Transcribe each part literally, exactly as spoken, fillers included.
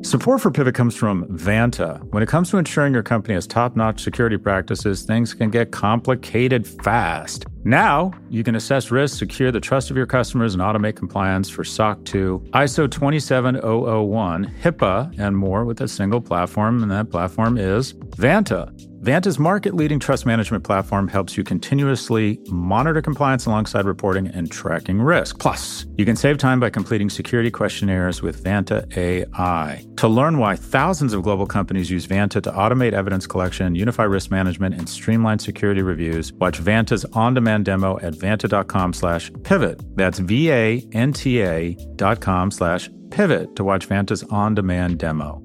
Support for Pivot comes from Vanta. When it comes to ensuring your company has top-notch security practices, things can get complicated fast. Now, you can assess risk, secure the trust of your customers, and automate compliance for S O C two, I S O twenty-seven thousand one, HIPAA, and more with a single platform, and that platform is Vanta. Vanta's market-leading trust management platform helps you continuously monitor compliance alongside reporting and tracking risk. Plus, you can save time by completing security questionnaires with Vanta A I. To learn why thousands of global companies use Vanta to automate evidence collection, unify risk management, and streamline security reviews, watch Vanta's on-demand demo at vanta.com slash pivot. That's V-A-N-T-A dot com slash pivot to watch Vanta's on-demand demo.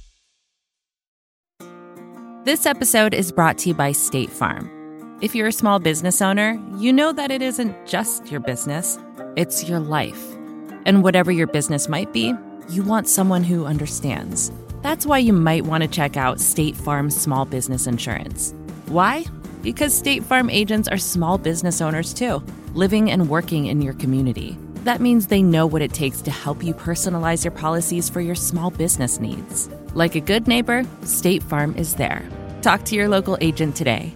This episode is brought to you by State Farm. If you're a small business owner, you know that it isn't just your business, it's your life. And whatever your business might be, you want someone who understands. That's why you might want to check out State Farm Small Business Insurance. Why? Because State Farm agents are small business owners too, living and working in your community. That means they know what it takes to help you personalize your policies for your small business needs. Like a good neighbor, State Farm is there. Talk to your local agent today.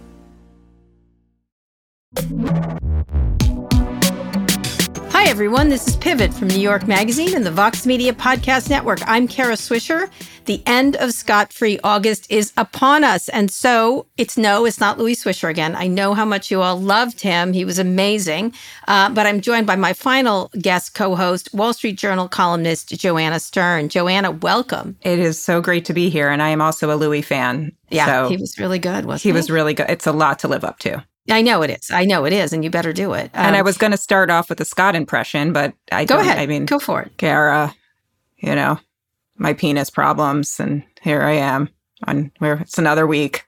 Hi, everyone. This is Pivot from New York Magazine and the Vox Media Podcast Network. I'm Kara Swisher. The end of Scot-Free August is upon us. And so it's no, it's not Louis Swisher again. I know how much you all loved him. He was amazing. Uh, but I'm joined by my final guest co-host, Wall Street Journal columnist Joanna Stern. Joanna, welcome. It is so great to be here. And I am also a Louis fan. Yeah, so he was really good, wasn't he? He was really good. It's a lot to live up to. I know it is. I know it is. And you better do it. Um, and I was going to start off with a Scott impression, but I Go don't. ahead. I mean, go for it. Kara, you know, my penis problems. And here I am on where it's another week.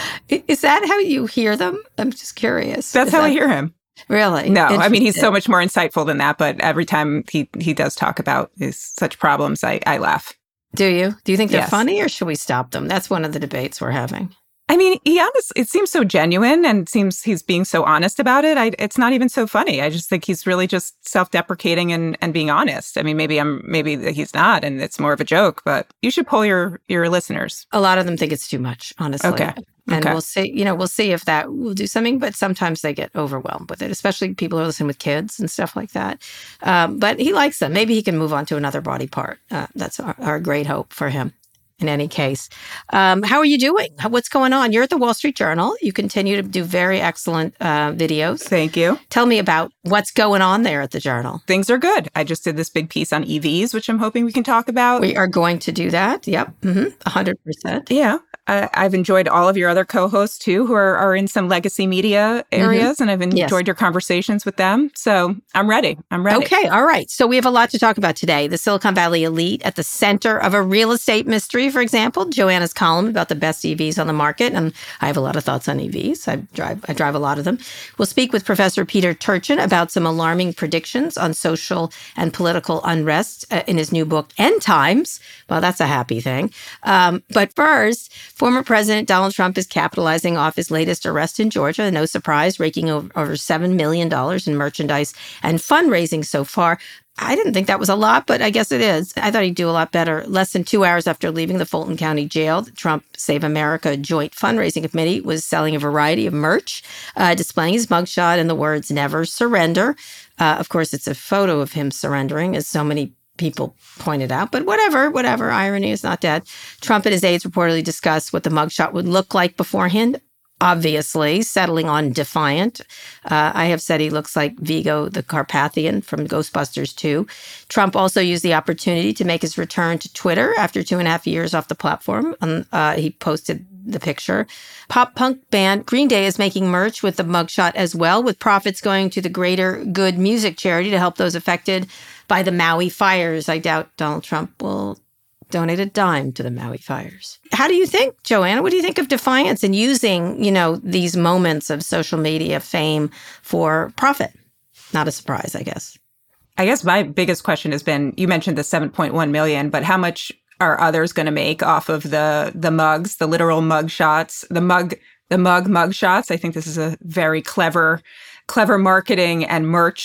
Is that how you hear them? I'm just curious. That's is how that, I hear him. Really? No, I mean, he's so much more insightful than that. But every time he, he does talk about his such problems, I, I laugh. Do you? Do you think they're Yes. funny or should we stop them? That's one of the debates we're having. I mean, he honest, it seems so genuine and seems he's being so honest about it. I, it's not even so funny. I just think he's really just self-deprecating and, and being honest. I mean, maybe I'm maybe he's not, and it's more of a joke. But you should poll your your listeners. A lot of them think it's too much, honestly. Okay. And okay. we'll see. You know, we'll see if that will do something. But sometimes they get overwhelmed with it, especially people who are listening with kids and stuff like that. Um, but he likes them. Maybe he can move on to another body part. Uh, that's our, our great hope for him. In any case, um, how are you doing? What's going on? You're at the Wall Street Journal. You continue to do very excellent uh, videos. Thank you. Tell me about what's going on there at the Journal. Things are good. I just did this big piece on E Vs, which I'm hoping we can talk about. We are going to do that. Yep. Mm-hmm. one hundred percent. Yeah. I, I've enjoyed all of your other co-hosts, too, who are, are in some legacy media areas, mm-hmm. and I've enjoyed yes. your conversations with them. So I'm ready. I'm ready. Okay. All right. So we have a lot to talk about today. The Silicon Valley elite at the center of a real estate mystery, for example. Joanna's column about the best E Vs on the market. And I have a lot of thoughts on E Vs. I drive I drive a lot of them. We'll speak with Professor Peter Turchin about some alarming predictions on social and political unrest uh, in his new book, End Times. Well, that's a happy thing. Um, but first, former President Donald Trump is capitalizing off his latest arrest in Georgia. No surprise, raking over, over seven million dollars in merchandise and fundraising so far. I didn't think that was a lot, but I guess it is. I thought he'd do a lot better. Less than two hours after leaving the Fulton County Jail, the Trump Save America Joint Fundraising Committee was selling a variety of merch, uh, displaying his mugshot and the words, "Never Surrender." Uh, of course, it's a photo of him surrendering, as so many people pointed out, but whatever, whatever. Irony is not dead. Trump and his aides reportedly discussed what the mugshot would look like beforehand. Obviously, settling on Defiant. Uh, I have said he looks like Vigo the Carpathian from Ghostbusters two. Trump also used the opportunity to make his return to Twitter after two and a half years off the platform. Um, uh, he posted the picture. Pop punk band Green Day is making merch with the mugshot as well, with profits going to the Greater Good Music Charity to help those affected by the Maui fires. I doubt Donald Trump will donate a dime to the Maui fires. How do you think, Joanna? What do you think of Defiance and using, you know, these moments of social media fame for profit? Not a surprise, I guess. I guess my biggest question has been, you mentioned the seven point one million, but how much are others going to make off of the the mugs, the literal mug shots, the mug, the mug mug shots? I think this is a very clever, clever marketing and merch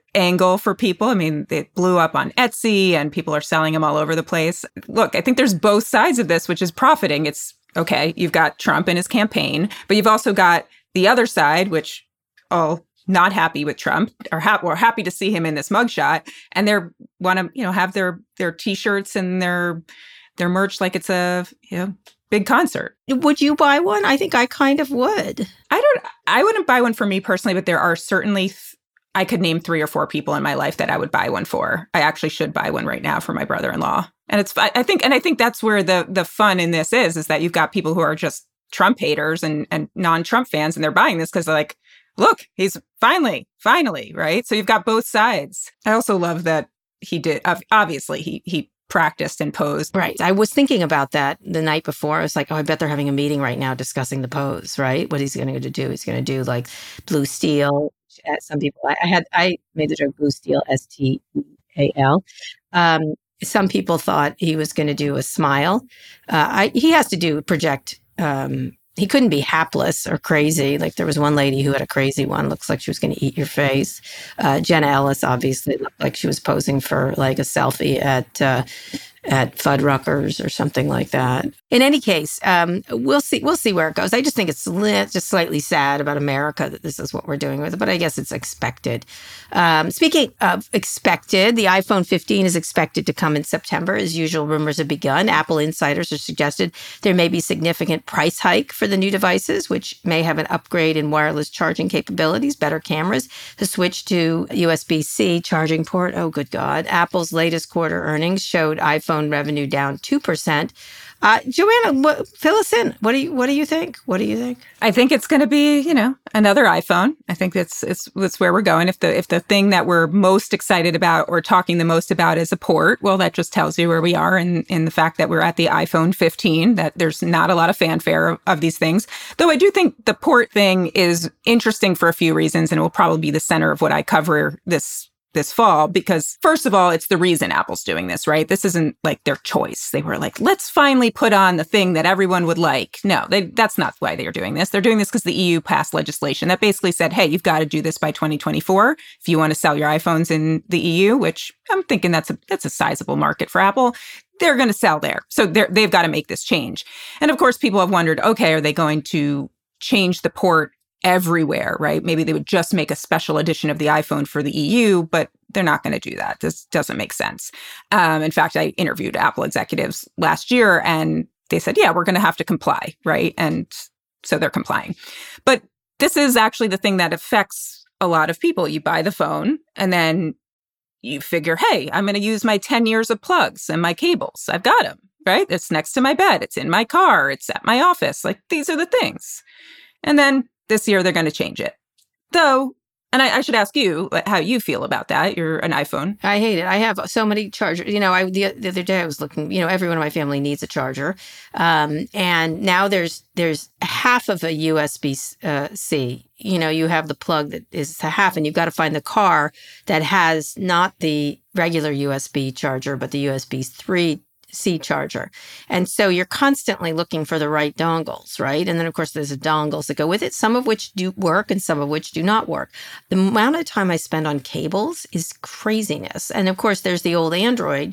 angle for people. I mean, it blew up on Etsy and people are selling them all over the place. Look, I think there's both sides of this, which is profiting. It's okay, you've got Trump and his campaign, but you've also got the other side, which all not happy with Trump, or ha- or happy to see him in this mugshot, and they're want to, you know, have their their T-shirts and their their merch like it's a, you know, big concert. Would you buy one? I think I kind of would. I don't. I wouldn't buy one for me personally, but there are certainly. Th- I could name three or four people in my life that I would buy one for. I actually should buy one right now for my brother-in-law. And it's, I think, and I think that's where the the fun in this is, is that you've got people who are just Trump haters and, and non-Trump fans, and they're buying this because they're like, look, he's finally, finally, right? So you've got both sides. I also love that he did, obviously, he he practiced and posed. Right. I was thinking about that the night before. I was like, oh, I bet they're having a meeting right now discussing the pose, right? What he's going to do. He's going to do like blue steel. Some people, I, I had, I made the joke blue steel, S T E A L. Um, some people thought he was going to do a smile. Uh, I, he has to do project. Um, he couldn't be hapless or crazy. Like there was one lady who had a crazy one. Looks like she was going to eat your face. Uh, Jenna Ellis obviously looked like she was posing for like a selfie at uh, at Fuddruckers or something like that. In any case, um, we'll see. We'll see where it goes. I just think it's li- just slightly sad about America that this is what we're doing with it, but I guess it's expected. Um, speaking of expected, the iPhone fifteen is expected to come in September. As usual, rumors have begun. Apple insiders have suggested there may be significant price hike for the new devices, which may have an upgrade in wireless charging capabilities, better cameras, to switch to U S B-C charging port. Oh, good God. Apple's latest quarter earnings showed iPhone revenue down two percent. Uh, Joanna, what, fill us in. What do you What do you think? What do you think? I think it's going to be, you know, another iPhone. I think that's it's that's where we're going. If the if the thing that we're most excited about or talking the most about is a port, well, that just tells you where we are in in the fact that we're at the iPhone fifteen. That there's not a lot of fanfare of, of these things. Though I do think the port thing is interesting for a few reasons, and it will probably be the center of what I cover this. this fall, because first of all, it's the reason Apple's doing this, right? This isn't like their choice. They were like, let's finally put on the thing that everyone would like. No, they, that's not why they're doing this. They're doing this because the E U passed legislation that basically said, hey, you've got to do this by twenty twenty-four if you want to sell your iPhones in the E U, which I'm thinking that's a that's a sizable market for Apple. They're going to sell there. So they're, they've got to make this change. And of course, people have wondered, okay, are they going to change the port everywhere, right? Maybe they would just make a special edition of the iPhone for the E U, but they're not going to do that. This doesn't make sense. Um, in fact, I interviewed Apple executives last year and they said, yeah, we're going to have to comply, right? And so they're complying. But this is actually the thing that affects a lot of people. You buy the phone and then you figure, hey, I'm going to use my ten years of plugs and my cables. I've got them, right? It's next to my bed. It's in my car. It's at my office. Like, these are the things. And then this year, they're going to change it. Though, and I, I should ask you how you feel about that. You're an iPhone. I hate it. I have so many chargers. You know, I the, the other day I was looking, you know, everyone in my family needs a charger. Um, and now there's there's half of a U S B C. Uh, you know, you have the plug that is half, and you've got to find the car that has not the regular U S B charger, but the U S B three C charger. And so you're constantly looking for the right dongles, right? And then, of course, there's the dongles that go with it, some of which do work and some of which do not work. The amount of time I spend on cables is craziness. And, of course, there's the old Android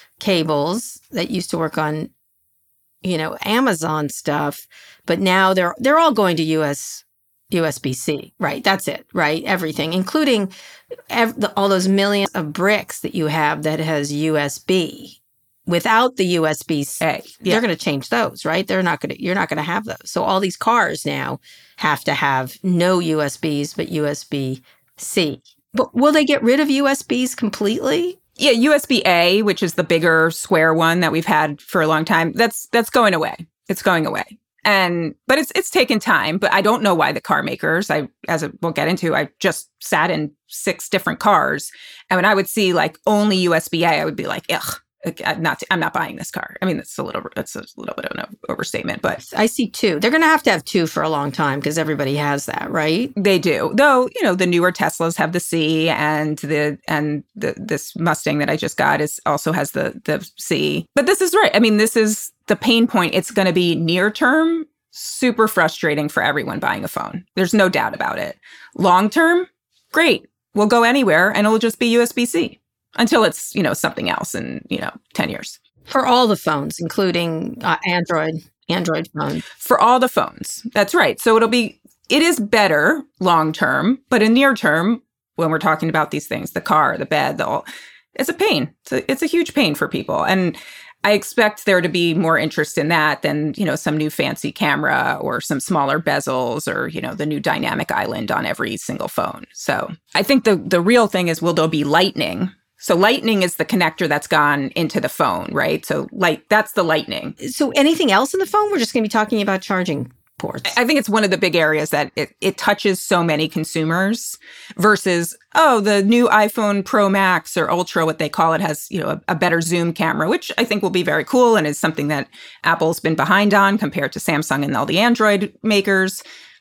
cables that used to work on, you know, Amazon stuff, but now they're they're all going to U S U S B C, right? That's it, right? Everything, including ev- the, all those millions of bricks that you have that has U S B. Without the U S B C, yeah. They're going to change those, right? They're not going to, you're not going to have those. So all these cars now have to have no U S Bs, but U S B C. But will they get rid of U S Bs completely? Yeah, U S B A, which is the bigger square one that we've had for a long time, that's that's going away. It's going away. And but it's it's taken time, but I don't know why the car makers, I as we'll get into, I just sat in six different cars. And when I would see like only U S B A, I would be like, ugh. I'm not, I'm not buying this car. I mean, that's a little, that's a little bit of an overstatement, but I see two. They're going to have to have two for a long time because everybody has that, right? They do. Though, you know, the newer Teslas have the C, and the, and the, this Mustang that I just got is also has the, the C. But this is right. I mean, this is the pain point. It's going to be near term, super frustrating for everyone buying a phone. There's no doubt about it. Long term, great. will go anywhere and it'll just be U S B-C until it's, you know, something else in, you know, ten years. For all the phones, including uh, Android, Android phones. For all the phones. That's right. So it'll be, it is better long term, but in near term, when we're talking about these things, the car, the bed, the all, it's a pain. It's a, it's a huge pain for people. And I expect there to be more interest in that than, you know, some new fancy camera or some smaller bezels or, you know, the new dynamic island on every single phone. So I think the the real thing is, will there be Lightning? So Lightning is the connector that's gone into the phone, right? So like that's the Lightning. So anything else in the phone? We're just going to be talking about charging ports. I think it's one of the big areas that it, it touches so many consumers versus, oh, the new iPhone Pro Max or Ultra, what they call it, has, you know, a, a better zoom camera, which I think will be very cool and is something that Apple's been behind on compared to Samsung and all the Android makers.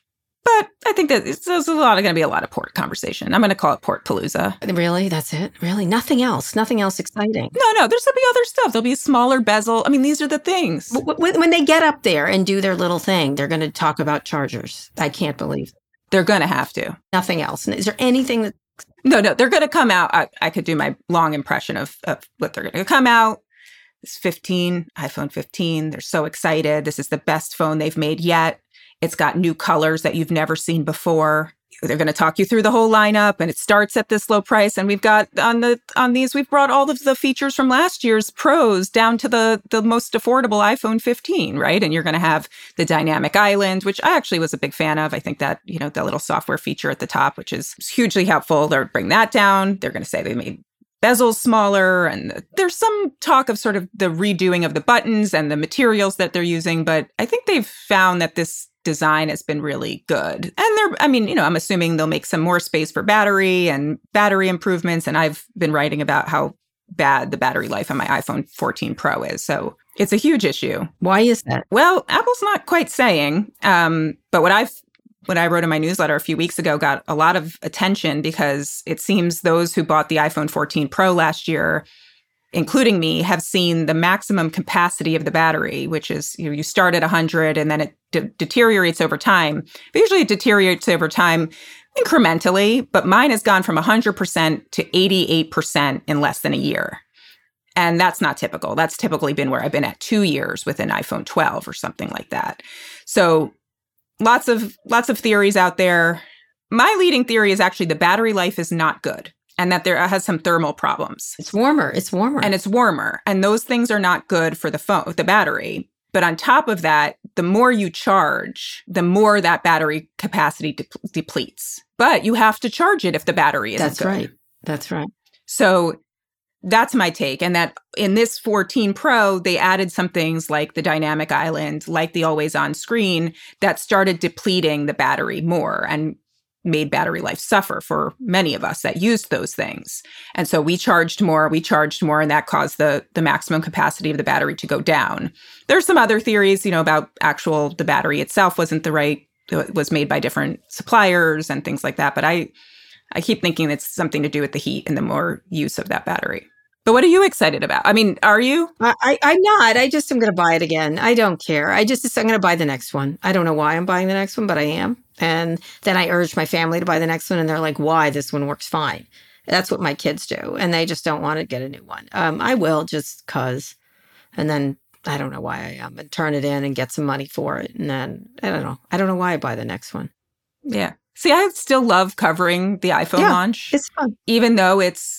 But I think that it's, there's a lot going to be a lot of port conversation. I'm going to call it Port Palooza. Really? That's it? Really? Nothing else? Nothing else exciting? No, no. There's going to be other stuff. There'll be a smaller bezel. I mean, these are the things. When, when they get up there and do their little thing, they're going to talk about chargers. I can't believe it. They're going to have to. Nothing else. Is there anything that... No, no. They're going to come out. I, I could do my long impression of, of what they're going to come out. It's fifteen, iPhone fifteen. They're so excited. This is the best phone they've made yet. It's got new colors that you've never seen before. They're going to talk you through the whole lineup, and it starts at this low price. And we've got on the on these, we've brought all of the features from last year's Pros down to the the most affordable iPhone fifteen, right? And you're going to have the dynamic island, which I actually was a big fan of. I think that, you know, the little software feature at the top, which is hugely helpful. They'll bring that down. They're going to say they made bezels smaller, and there's some talk of sort of the redoing of the buttons and the materials that they're using. But I think they've found that this design has been really good. And they're, I mean, you know, I'm assuming they'll make some more space for battery and battery improvements. And I've been writing about how bad the battery life on my iPhone fourteen Pro is. So it's a huge issue. Why is that? Well, Apple's not quite saying, um, but what I've what I wrote in my newsletter a few weeks ago got a lot of attention because it seems those who bought the iPhone fourteen Pro last year, including me, have seen the maximum capacity of the battery, which is, you know, you start at one hundred and then it de- deteriorates over time. But usually it deteriorates over time incrementally, but mine has gone from one hundred percent to eighty-eight percent in less than a year. And that's not typical. That's typically been where I've been at two years with an iPhone twelve or something like that. So lots of lots of theories out there. My leading theory is actually the battery life is not good, and that there has some thermal problems. It's warmer. It's warmer. And it's warmer. And those things are not good for the phone, the battery. But on top of that, the more you charge, the more that battery capacity de- depletes. But you have to charge it if the battery isn't That's good. right. That's right. So that's my take. And that in this fourteen Pro, they added some things like the dynamic island, like the always on screen, that started depleting the battery more and made battery life suffer for many of us that used those things. And so we charged more, we charged more, and that caused the, the maximum capacity of the battery to go down. There's some other theories, you know, about actual, the battery itself wasn't the right, it was made by different suppliers and things like that. But I, I keep thinking it's something to do with the heat and the more use of that battery. But what are you excited about? I mean, are you? I, I, I'm not. I just am going to buy it again. I don't care. I just, I'm going to buy the next one. I don't know why I'm buying the next one, but I am. And then I urged my family to buy the next one, and they're like, why? This one works fine. That's what my kids do. And they just don't want to get a new one. Um, I will just because. And then I don't know why I am. And turn it in and get some money for it. And then I don't know. I don't know why I buy the next one. Yeah. See, I still love covering the iPhone yeah, launch. It's fun. Even though it's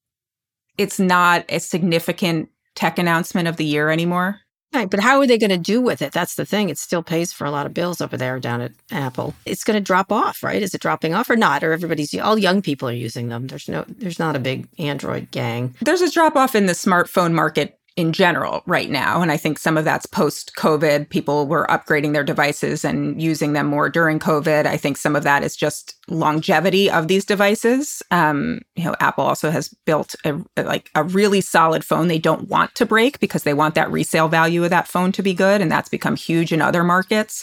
it's not a significant tech announcement of the year anymore. Right, but how are they going to do with it? That's the thing. It still pays for a lot of bills over there down at Apple. It's going to drop off, right? Is it dropping off or not? Or everybody's, all young people are using them. There's no, there's not a big Android gang. There's a drop off in the smartphone market in general right now. And I think some of that's post-COVID. People were upgrading their devices and using them more during COVID. I think some of that is just longevity of these devices. Um, you know, Apple also has built a, like a really solid phone they don't want to break because they want that resale value of that phone to be good. And that's become huge in other markets.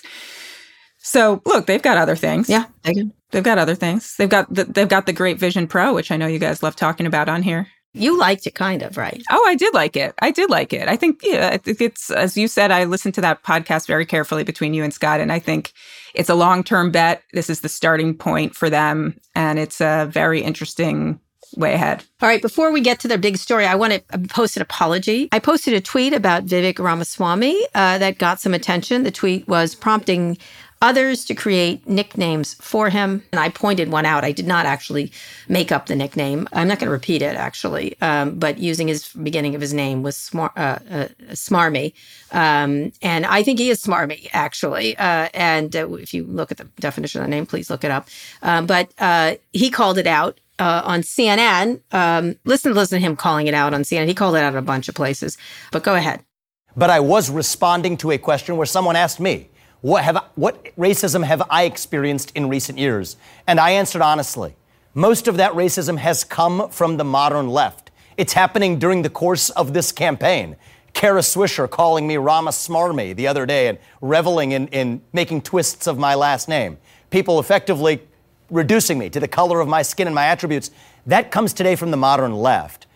So look, they've got other things. Yeah, they can. They've got other things. They've got the, they've got the Great Vision Pro, which I know you guys love talking about on here. You liked it, kind of, right? Oh, I did like it. I did like it. I think, yeah, I think it's, as you said, I listened to that podcast very carefully between you and Scott, and I think it's a long-term bet. This is the starting point for them, and it's a very interesting way ahead. All right, before we get to their big story, I want to post an apology. I posted a tweet about Vivek Ramaswamy uh, that got some attention. The tweet was prompting others to create nicknames for him. And I pointed one out. I did not actually make up the nickname. I'm not going to repeat it, actually. Um, but using his beginning of his name was smar- uh, uh, Smarmy. Um, and I think he is Smarmy, actually. Uh, and uh, if you look at the definition of the name, please look it up. Um, but uh, he called it out uh, on C N N. Um, listen, listen to him calling it out on C N N. He called it out in a bunch of places. But go ahead. But I was responding to a question where someone asked me, What have what racism have I experienced in recent years? And I answered honestly. Most of that racism has come from the modern left. It's happening during the course of this campaign. Kara Swisher calling me Rama Smarmy the other day and reveling in, in making twists of my last name. People effectively reducing me to the color of my skin and my attributes. That comes today from the modern left.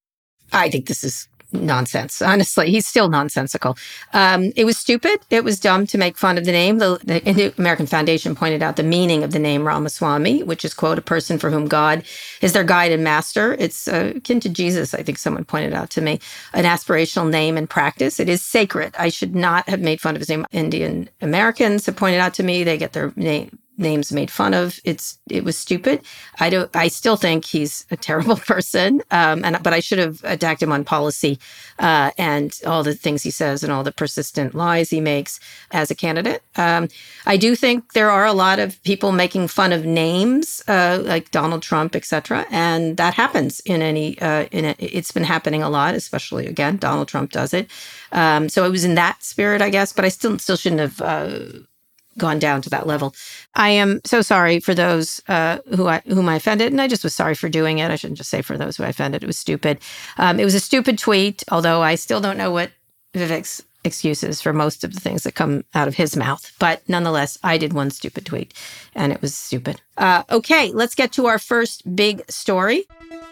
I think this is nonsense. Honestly, he's still nonsensical. Um, it was stupid. It was dumb to make fun of the name. The, the American Foundation pointed out the meaning of the name Ramaswamy, which is, quote, a person for whom God is their guide and master. It's uh, akin to Jesus, I think someone pointed out to me, an aspirational name and practice. It is sacred. I should not have made fun of his name. Indian Americans have pointed out to me they get their name names made fun of. It's it was stupid. I don't. I still think he's a terrible person. Um, and but I should have attacked him on policy uh, and all the things he says and all the persistent lies he makes as a candidate. Um, I do think there are a lot of people making fun of names uh, like Donald Trump, et cetera, and that happens in any. Uh, in a, it's been happening a lot, especially again Donald Trump does it. Um, so it was in that spirit, I guess. But I still still shouldn't have. Uh, gone down to that level. I am so sorry for those uh, who I, whom I offended, and I just was sorry for doing it. I shouldn't just say for those who I offended. It was stupid. Um, it was a stupid tweet, although I still don't know what Vivek's excuse is for most of the things that come out of his mouth. But nonetheless, I did one stupid tweet, and it was stupid. Uh, okay, let's get to our first big story.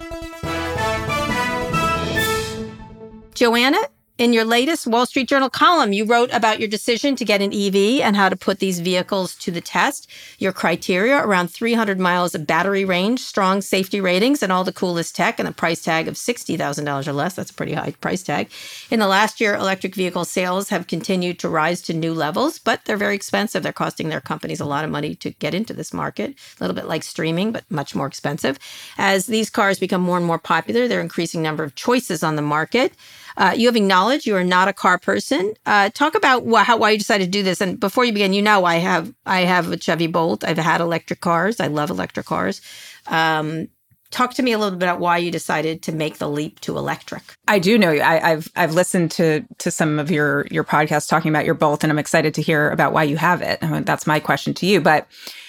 Joanna, in your latest Wall Street Journal column, you wrote about your decision to get an E V and how to put these vehicles to the test. Your criteria, around three hundred miles of battery range, strong safety ratings, and all the coolest tech, and a price tag of sixty thousand dollars or less. That's a pretty high price tag. In the last year, electric vehicle sales have continued to rise to new levels, but they're very expensive. They're costing their companies a lot of money to get into this market, a little bit like streaming, but much more expensive. As these cars become more and more popular, there are increasing number of choices on the market. Uh, you have acknowledged you are not a car person. Uh, talk about wh- how why you decided to do this. And before you begin, you know I have I have a Chevy Bolt. I've had electric cars. I love electric cars. Um, talk to me a little bit about why you decided to make the leap to electric. I do know you. I, I've I've listened to to some of your your podcasts talking about your Bolt, and I'm excited to hear about why you have it. I mean, that's my question to you. But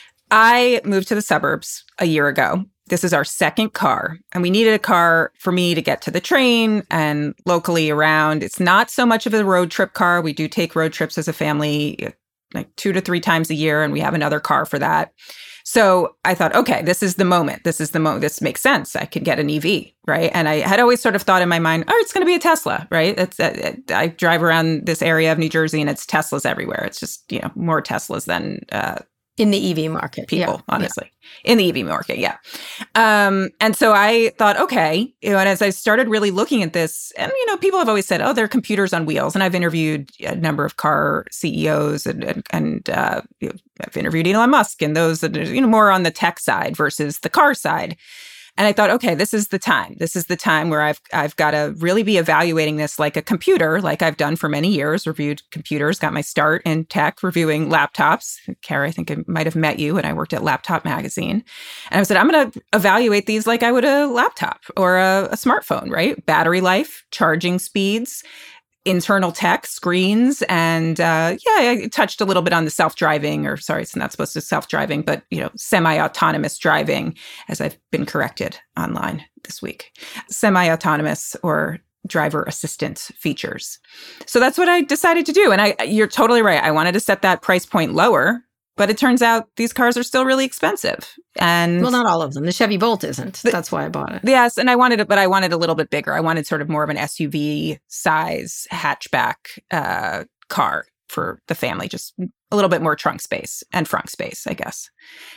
I moved to the suburbs a year ago. This is our second car, and we needed a car for me to get to the train and locally around. It's not so much of a road trip car. We do take road trips as a family like two to three times a year, and we have another car for that. So I thought, okay, this is the moment. This is the moment. This makes sense. I could get an E V, right? And I had always sort of thought in my mind, oh, it's going to be a Tesla, right? It's uh, I drive around this area of New Jersey, and it's Teslas everywhere. It's just, you know, more Teslas than uh, in the E V market, people, yeah. honestly, yeah. In the E V market, yeah. Um, and so I thought, okay, you know, and as I started really looking at this, and you know, people have always said, oh, they're computers on wheels, and I've interviewed a number of car C E Os, and and, and uh, you know, I've interviewed Elon Musk, and those that are, you know, more on the tech side versus the car side. And I thought, okay, this is the time. This is the time where I've I've got to really be evaluating this like a computer, like I've done for many years, reviewed computers, got my start in tech, reviewing laptops. Kara, I think I might have met you when I worked at Laptop Magazine. And I said, I'm going to evaluate these like I would a laptop or a, a smartphone, right? Battery life, charging speeds, internal tech, screens, and uh, yeah, I touched a little bit on the self-driving, or sorry, it's not supposed to self-driving, but you know, semi-autonomous driving, as I've been corrected online this week. Semi-autonomous or driver assistance features. So that's what I decided to do. And I, you're totally right. I wanted to set that price point lower But it turns out these cars are still really expensive. And well, not all of them. The Chevy Bolt isn't. That's why I bought it. Yes, and I wanted it, but I wanted a little bit bigger. I wanted sort of more of an S U V size hatchback uh, car for the family, just a little bit more trunk space and front space, I guess.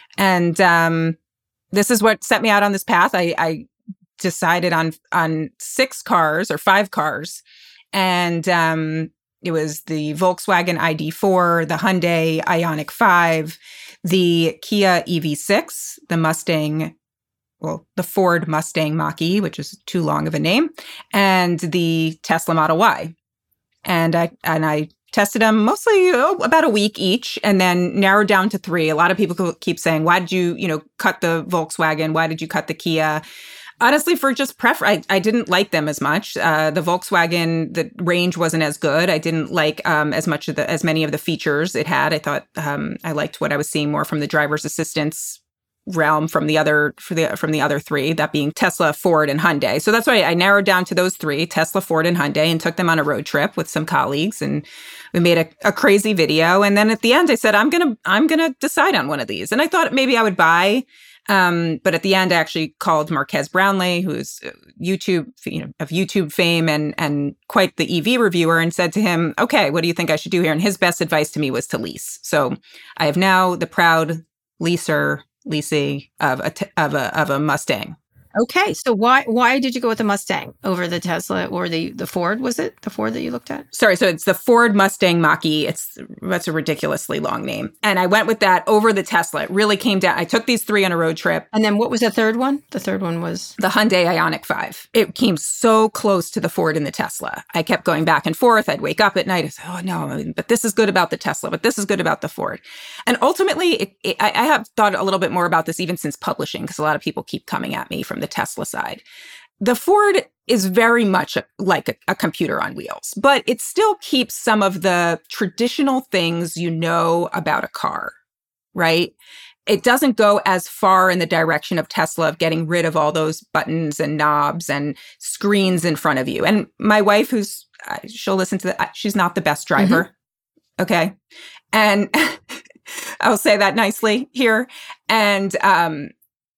And um, this is what set me out on this path. I, I decided on on six cars or five cars, and um, it was the Volkswagen I D four, the Hyundai Ioniq five, the Kia E V six, the Mustang, well, the Ford Mustang Mach-E, which is too long of a name, and the Tesla Model Y. And I and I tested them mostly oh, about a week each, and then narrowed down to three. A lot of people keep saying, "Why did you, you know, cut the Volkswagen? Why did you cut the Kia?" Honestly, for just preference, I, I didn't like them as much. Uh, the Volkswagen, the range wasn't as good. I didn't like um, as much of the as many of the features it had. I thought um, I liked what I was seeing more from the driver's assistance realm from the other for the from the other three, that being Tesla, Ford, and Hyundai. So that's why I narrowed down to those three: Tesla, Ford, and Hyundai, and took them on a road trip with some colleagues, and we made a, a crazy video. And then at the end, I said, "I'm gonna I'm gonna decide on one of these." And I thought maybe I would buy. Um, but at the end, I actually called Marques Brownlee, who's YouTube, you know, of YouTube fame and and quite the E V reviewer, and said to him, "Okay, what do you think I should do here?" And his best advice to me was to lease. So I have now the proud leaser, leasee of a of a of a Mustang. Okay, so why why did you go with the Mustang over the Tesla or the the Ford? Was it the Ford that you looked at? Sorry, so it's the Ford Mustang Mach-E. It's that's a ridiculously long name, and I went with that over the Tesla. It really came down. I took these three on a road trip, and then what was the third one? The third one was the Hyundai Ioniq five. It came so close to the Ford and the Tesla. I kept going back and forth. I'd wake up at night and say, "Oh no, but this is good about the Tesla, but this is good about the Ford." And ultimately, it, it, I, I have thought a little bit more about this even since publishing, because a lot of people keep coming at me from the Tesla side. The Ford is very much a, like a, a computer on wheels, but it still keeps some of the traditional things you know about a car, right? It doesn't go as far in the direction of Tesla of getting rid of all those buttons and knobs and screens in front of you. And my wife, who's, uh, she'll listen to that, she's not the best driver, mm-hmm. okay? And I'll say that nicely here. And, um,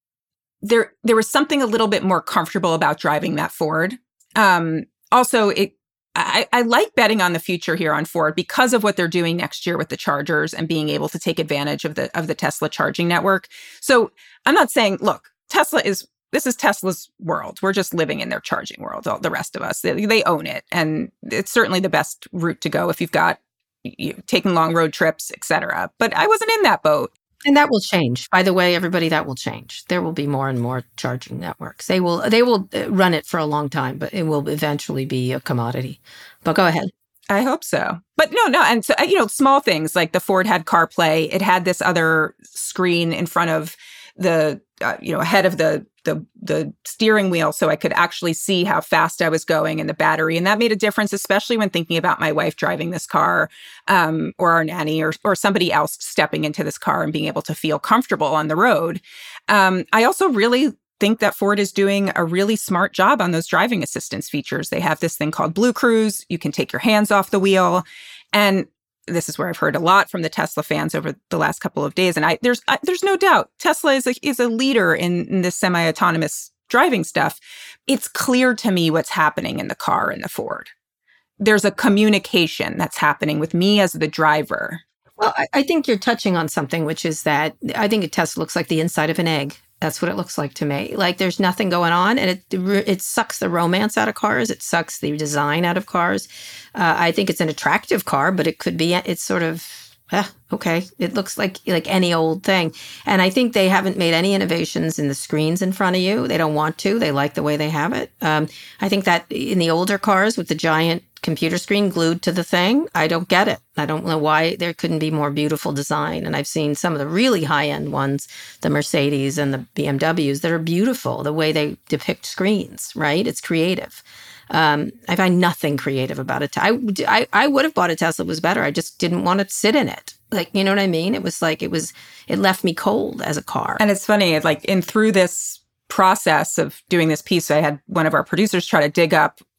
There, there was something a little bit more comfortable about driving that Ford. Um, also, it, I, I like betting on the future here on Ford because of what they're doing next year with the chargers and being able to take advantage of the of the Tesla charging network. So I'm not saying, look, Tesla is this is Tesla's world. We're just living in their charging world. All the rest of us, they, they own it, and it's certainly the best route to go if you've got you know, taking long road trips, et cetera. But I wasn't in that boat. And that will change. By the way, everybody, that will change. There will be more and more charging networks. They will they will run it for a long time, but it will eventually be a commodity. But go ahead. I hope so. But no, no. And so, you know, small things like the Ford had CarPlay. It had this other screen in front of the, uh, you know, ahead of the, the, the steering wheel. So I could actually see how fast I was going and the battery. And that made a difference, especially when thinking about my wife driving this car um, or our nanny or, or somebody else stepping into this car and being able to feel comfortable on the road. Um, I also really think that Ford is doing a really smart job on those driving assistance features. They have this thing called Blue Cruise. You can take your hands off the wheel. And this is where I've heard a lot from the Tesla fans over the last couple of days. And I, there's I, there's no doubt Tesla is a, is a leader in, in this semi-autonomous driving stuff. It's clear to me what's happening in the car in the Ford. There's a communication that's happening with me as the driver. Well, I, I think you're touching on something, which is that I think a Tesla looks like the inside of an egg. That's what it looks like to me. Like there's nothing going on, and it it sucks the romance out of cars. It sucks the design out of cars. Uh, I think it's an attractive car, but it could be, it's sort of, eh, okay. It looks like like any old thing. And I think they haven't made any innovations in the screens in front of you. They don't want to. They like the way they have it. Um, I think that in the older cars with the giant computer screen glued to the thing, I don't get it. I don't know why there couldn't be more beautiful design. And I've seen some of the really high-end ones, the Mercedes and the B M Ws, that are beautiful, the way they depict screens, right? It's creative. Um, I find nothing creative about it. I, I, I would have bought a Tesla, it was better. I just didn't want to sit in it. Like, you know what I mean? It was like, it was, it left me cold as a car. And it's funny, like in through this process of doing this piece, I had one of our producers try to dig up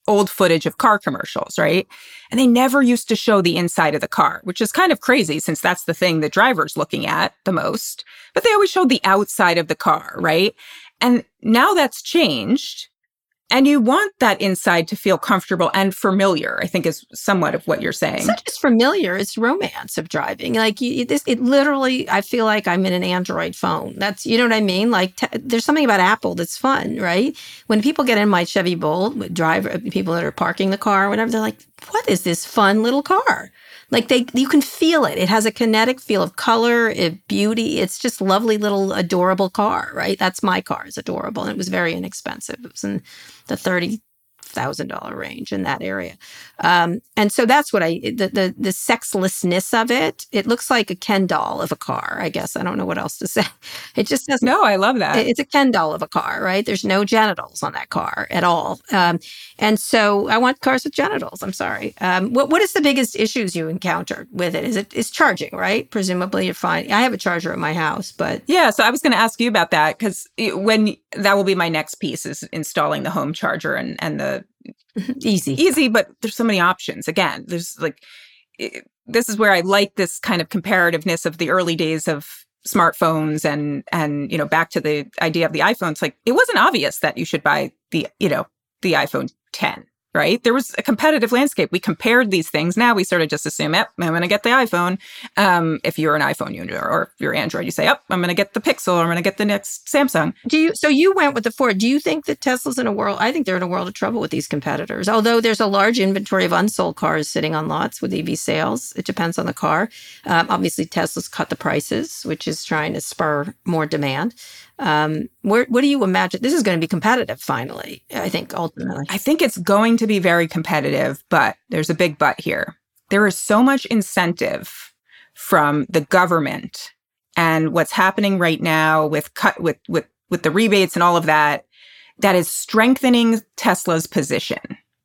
old footage of car commercials, right? And they never used to show the inside of the car, which is kind of crazy since that's the thing the driver's looking at the most. But they always showed the outside of the car, right? And now that's changed. And you want that inside to feel comfortable and familiar, I think is somewhat of what you're saying. It's not just familiar, it's romance of driving. Like, you, this, it literally, I feel like I'm in an Android phone. That's, you know what I mean? Like, t- there's something about Apple that's fun, right? When people get in my Chevy Bolt, drive, people that are parking the car or whatever, they're like, what is this fun little car? Like, they, you can feel it. It has a kinetic feel of color, it, beauty. It's just lovely little adorable car, right? That's my car. It's adorable. And it was very inexpensive. It was in the thirty thousand dollars range in that area. Um, and so that's what I, the, the the sexlessness of it, it looks like a Ken doll of a car, I guess. I don't know what else to say. It just doesn't. No, I love that. It's a Ken doll of a car, right? There's no genitals on that car at all. Um, and so I want cars with genitals. I'm sorry. Um, what What is the biggest issues you encountered with it? Is it is charging, right? Presumably you're fine. I have a charger at my house, but. Yeah, so I was going to ask you about that because when that will be my next piece is installing the home charger and, and the Easy. Easy, but there's so many options. Again, there's like, it, this is where I like this kind of comparativeness of the early days of smartphones and, and, you know, back to the idea of the iPhone. It's like, it wasn't obvious that you should buy the, you know, the iPhone ten. Right? There was a competitive landscape. We compared these things. Now we sort of just assume, yep, I'm going to get the iPhone. Um, if you're an iPhone user or if you're Android, you say, yep, I'm going to get the Pixel or I'm going to get the next Samsung. Do you? So you went with the Ford. Do you think that Tesla's in a world? I think they're in a world of trouble with these competitors. Although there's a large inventory of unsold cars sitting on lots with E V sales. It depends on the car. Um, obviously, Tesla's cut the prices, which is trying to spur more demand. Um, where, what do you imagine? This is going to be competitive finally, I think, ultimately. I think it's going to be very competitive, but there's a big but here. There is so much incentive from the government and what's happening right now with cut with, with, with the rebates and all of that, that is strengthening Tesla's position.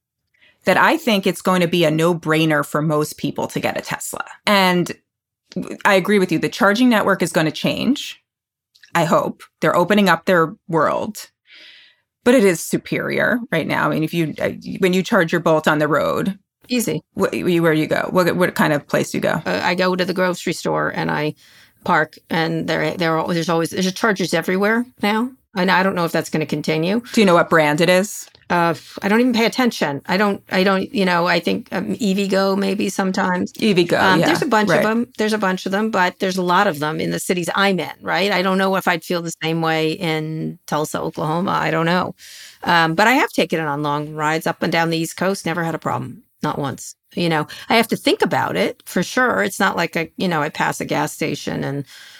That I think it's going to be a no-brainer for most people to get a Tesla. And I agree with you. The charging network is going to change. I hope. They're opening up their world, but it is superior right now. I mean, if you, uh, when you charge your Bolt on the road. Easy. Wh- where you go? What, what kind of place you go? Uh, I go to the grocery store and I park and there, there are, there's always, there's chargers everywhere now. And I don't know if that's going to continue. Do you know what brand it is? Uh, I don't even pay attention. I don't, I don't, you know, I think um, EVgo maybe sometimes. EVgo, um, yeah. There's a bunch right. of them. There's a bunch of them, but there's a lot of them in the cities I'm in, right? I don't know if I'd feel the same way in Tulsa, Oklahoma. I don't know. Um, but I have taken it on long rides up and down the East Coast. Never had a problem. Not once. You know, I have to think about it for sure. It's not like, I, you know, I pass a gas station and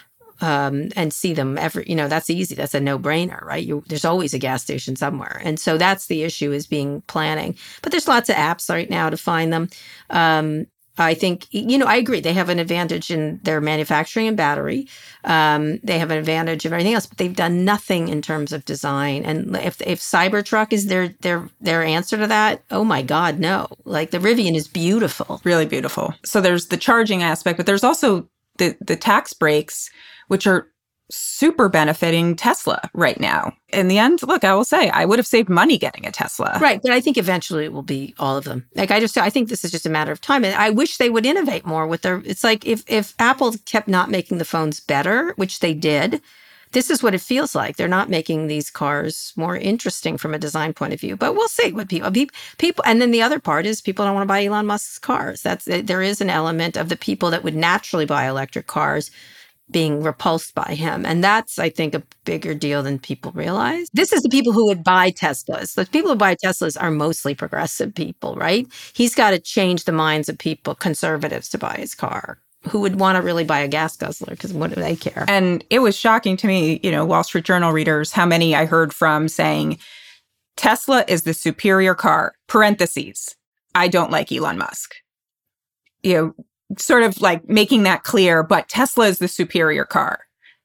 Um, and see them every, you know, that's easy. That's a no-brainer, right? You, there's always a gas station somewhere. And so that's the issue is being planning. But there's lots of apps right now to find them. Um, I think, you know, I agree. They have an advantage in their manufacturing and battery. Um, they have an advantage of everything else, but they've done nothing in terms of design. And if if Cybertruck is their their their answer to that, oh my God, no. Like the Rivian is beautiful. Really beautiful. So there's the charging aspect, but there's also the the tax breaks, which are super benefiting Tesla right now. In the end, look, I will say, I would have saved money getting a Tesla. Right. But I think eventually it will be all of them. Like, I just, I think this is just a matter of time. And I wish they would innovate more with their, it's like if, if Apple kept not making the phones better, which they did, this is what it feels like. They're not making these cars more interesting from a design point of view. But we'll see what people, people, and then the other part is people don't want to buy Elon Musk's cars. That's, there is an element of the people that would naturally buy electric cars being repulsed by him. And that's, I think, a bigger deal than people realize. This is the people who would buy Teslas. The people who buy Teslas are mostly progressive people, right? He's got to change the minds of people, conservatives, to buy his car, who would want to really buy a gas guzzler because what do they care? And it was shocking to me, you know, Wall Street Journal readers, how many I heard from saying, Tesla is the superior car, parentheses, I don't like Elon Musk. You know, sort of like making that clear, but Tesla is the superior car.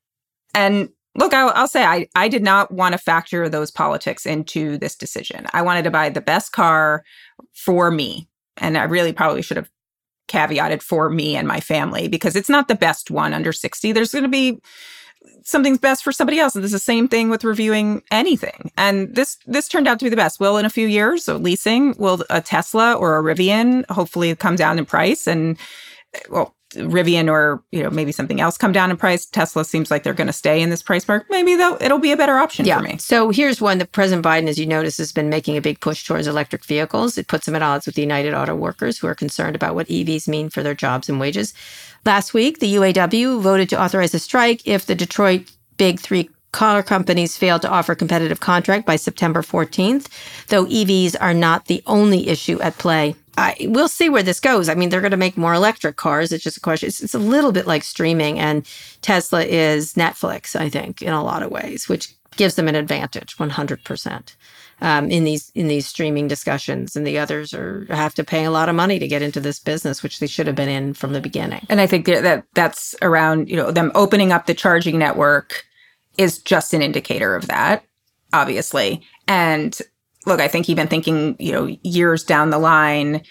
And look, I'll, I'll say I, I did not want to factor those politics into this decision. I wanted to buy the best car for me. And I really probably should have caveated for me and my family because it's not the best one under sixty. There's going to be something's best for somebody else. And this is the same thing with reviewing anything. And this this turned out to be the best. Will in a few years, so leasing, will a Tesla or a Rivian hopefully come down in price? And, well, Rivian or, you know, maybe something else come down in price. Tesla seems like they're going to stay in this price mark. Maybe though it'll be a better option yeah. for me. So here's one that President Biden, as you notice, has been making a big push towards electric vehicles. It puts him at odds with the United Auto Workers, who are concerned about what E Vs mean for their jobs and wages. Last week, the U A W voted to authorize a strike if the Detroit Big Three car companies failed to offer competitive contract by September fourteenth, though E Vs are not the only issue at play. I, we'll see where this goes. I mean, they're going to make more electric cars. It's just a question. It's, it's a little bit like streaming, and Tesla is Netflix, I think, in a lot of ways, which gives them an advantage, one hundred percent, um, in these in these streaming discussions. And the others are have to pay a lot of money to get into this business, which they should have been in from the beginning. And I think that that's around, you know, them opening up the charging network is just an indicator of that, obviously. And look, I think even thinking, you know, years down the line,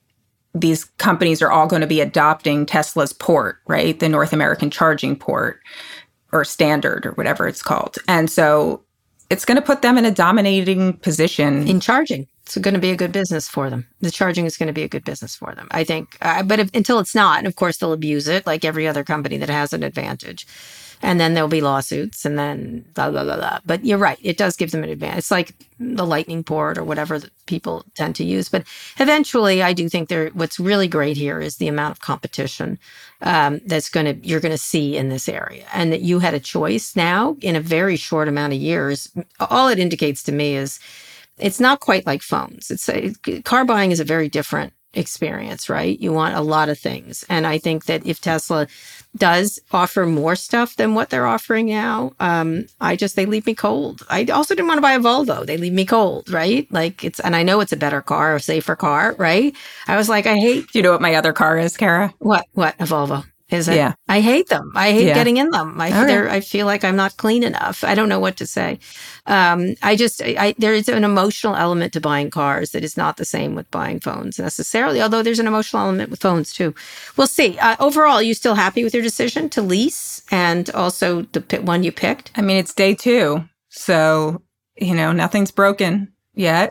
these companies are all going to be adopting Tesla's port, right? The North American charging port or standard or whatever it's called. And so it's going to put them in a dominating position. In charging. It's going to be a good business for them. The charging is going to be a good business for them, I think. Uh, but if, until it's not, and of course, they'll abuse it like every other company that has an advantage. And then there'll be lawsuits and then blah, blah, blah, blah. But you're right. It does give them an advantage. It's like the lightning port or whatever that people tend to use. But eventually, I do think there. What's really great here is the amount of competition um, that's going to you're going to see in this area. And that you had a choice now in a very short amount of years. All it indicates to me is it's not quite like phones. It's a, car buying is a very different experience, right? You want a lot of things. And I think that if Tesla does offer more stuff than what they're offering now, um, I just, they leave me cold. I also didn't want to buy a Volvo. They leave me cold, right? Like it's, and I know it's a better car, a safer car, right? I was like, I hate. Do you know what my other car is, Kara? What? What? A Volvo. Is it? Yeah. I hate them. I hate yeah. getting in them. I, right. I feel like I'm not clean enough. I don't know what to say. Um, I just, I, there is an emotional element to buying cars that is not the same with buying phones necessarily, although there's an emotional element with phones too. We'll see. Uh, overall, are you still happy with your decision to lease and also the p- one you picked? I mean, it's day two. So, you know, nothing's broken yet.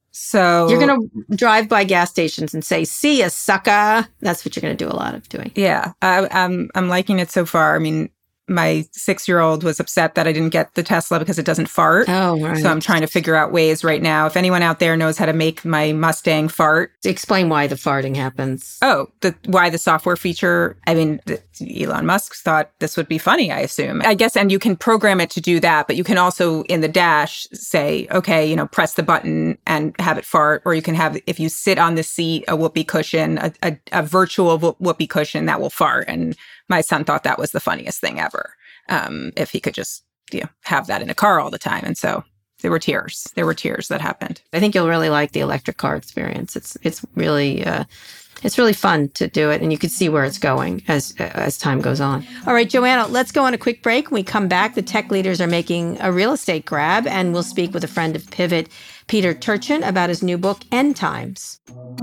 So you're going to drive by gas stations and say, see ya, sucker. That's what you're going to do a lot of doing. Yeah, I, I'm I'm liking it so far. I mean, my six-year-old was upset that I didn't get the Tesla because it doesn't fart. Oh, right. So I'm trying to figure out ways right now. If anyone out there knows how to make my Mustang fart. Explain why the farting happens. Oh, the why the software feature. I mean, the, Elon Musk thought this would be funny, I assume. I guess, and you can program it to do that, but you can also in the dash say, okay, you know, press the button and have it fart. Or you can have, if you sit on the seat, a whoopee cushion, a, a, a virtual whoopee cushion that will fart. And my son thought that was the funniest thing ever. Um, if he could just, you know, have that in a car all the time. And so there were tears. There were tears that happened. I think you'll really like the electric car experience. It's it's really uh, it's really fun to do it, and you can see where it's going as as time goes on. All right, Joanna, let's go on a quick break. When we come back, the tech leaders are making a real estate grab, and we'll speak with a friend of Pivot, Peter Turchin, about his new book, End Times.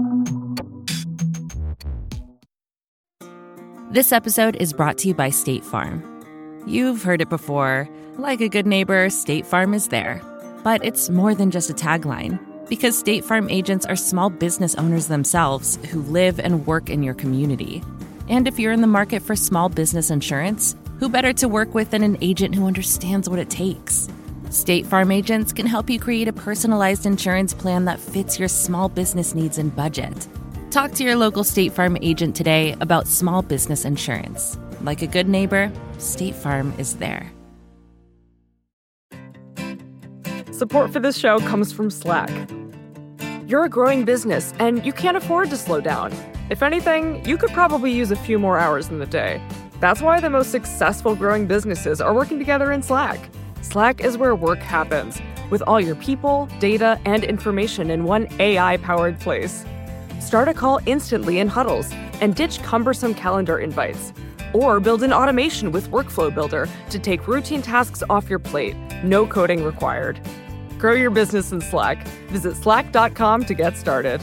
This episode is brought to you by State Farm. You've heard it before. Like a good neighbor, State Farm is there. But it's more than just a tagline, because State Farm agents are small business owners themselves who live and work in your community. And if you're in the market for small business insurance, who better to work with than an agent who understands what it takes? State Farm agents can help you create a personalized insurance plan that fits your small business needs and budget. Talk to your local State Farm agent today about small business insurance. Like a good neighbor, State Farm is there. Support for this show comes from Slack. You're a growing business, and you can't afford to slow down. If anything, you could probably use a few more hours in the day. That's why the most successful growing businesses are working together in Slack. Slack is where work happens, with all your people, data, and information in one A I-powered place. Start a call instantly in huddles and ditch cumbersome calendar invites. Or build an automation with Workflow Builder to take routine tasks off your plate. No coding required. Grow your business in Slack. Visit slack dot com to get started.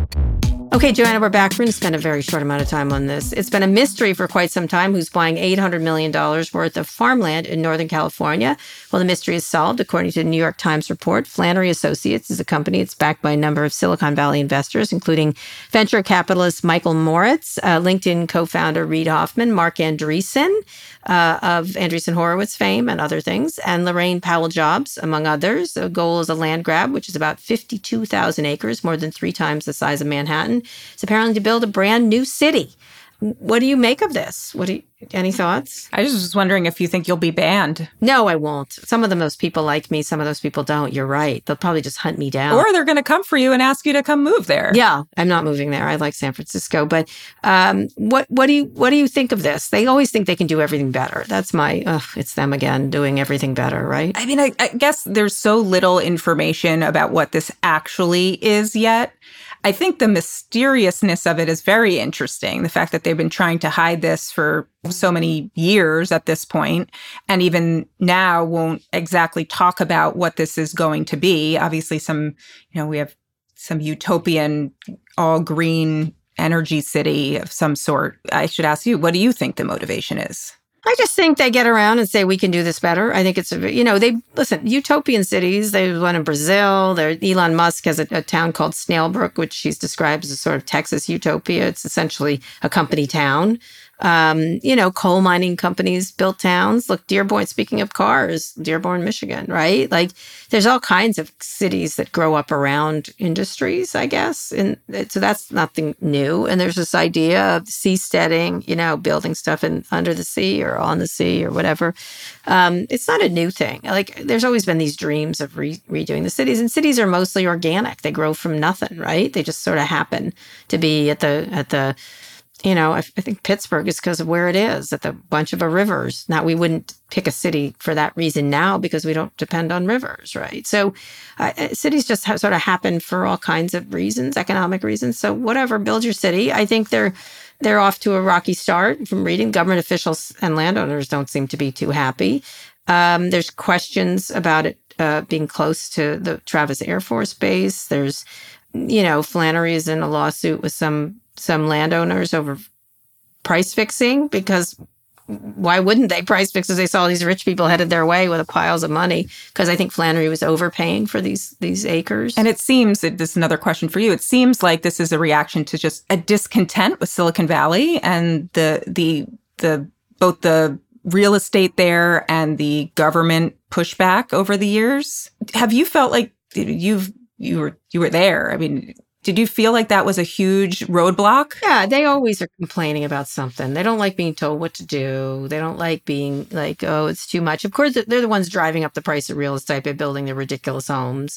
Okay, Joanna, we're back. We're going to spend a very short amount of time on this. It's been a mystery for quite some time who's buying eight hundred million dollars worth of farmland in Northern California. Well, the mystery is solved. According to the New York Times report, Flannery Associates is a company that's backed by a number of Silicon Valley investors, including venture capitalist Michael Moritz, uh, LinkedIn co-founder Reid Hoffman, Mark Andreessen uh, of Andreessen Horowitz fame and other things, and Lorraine Powell Jobs, among others. The goal is a land grab, which is about fifty-two thousand acres, more than three times the size of Manhattan. It's apparently to build a brand new city. What do you make of this? What do you, any thoughts? I just was wondering if you think you'll be banned. No, I won't. Some of them, those people like me. Some of those people don't. You're right. They'll probably just hunt me down. Or they're going to come for you and ask you to come move there. Yeah, I'm not moving there. I like San Francisco. But um, what what do you what do you think of this? They always think they can do everything better. That's my, ugh, it's them again, doing everything better, right? I mean, I, I guess there's so little information about what this actually is yet. I think the mysteriousness of it is very interesting. The fact that they've been trying to hide this for so many years at this point, and even now won't exactly talk about what this is going to be. Obviously, some, you know, we have some utopian, all green energy city of some sort. I should ask you, what do you think the motivation is? I just think they get around and say, we can do this better. I think it's, you know, they, listen, utopian cities, there's one in Brazil. There, Elon Musk has a, a town called Snailbrook, which he's described as a sort of Texas utopia. It's essentially a company town. Um, you know, coal mining companies built towns. Look, Dearborn, speaking of cars, Dearborn, Michigan, right? Like, there's all kinds of cities that grow up around industries, I guess. And so that's nothing new. And there's this idea of seasteading, you know, building stuff in under the sea or on the sea or whatever. Um, it's not a new thing. Like, there's always been these dreams of re- redoing the cities. And cities are mostly organic. They grow from nothing, right? They just sort of happen to be at the at the You know, I, I think Pittsburgh is because of where it is, at the bunch of rivers. Now, we wouldn't pick a city for that reason now because we don't depend on rivers, right? So uh, cities just ha- sort of happen for all kinds of reasons, economic reasons. So whatever, build your city. I think they're they're off to a rocky start. From reading, government officials and landowners don't seem to be too happy. Um, there's questions about it uh, being close to the Travis Air Force Base. There's, you know, Flannery is in a lawsuit with some some landowners over price fixing, because why wouldn't they price fix as they saw these rich people headed their way with piles of money? Because I think Flannery was overpaying for these these acres. And it seems, this is another question for you, it seems like this is a reaction to just a discontent with Silicon Valley and the the the both the real estate there and the government pushback over the years. Have you felt like you've you were you were there? I mean, did you feel like that was a huge roadblock? Yeah, they always are complaining about something. They don't like being told what to do. They don't like being like, oh, it's too much. Of course, they're the ones driving up the price of real estate by building their ridiculous homes.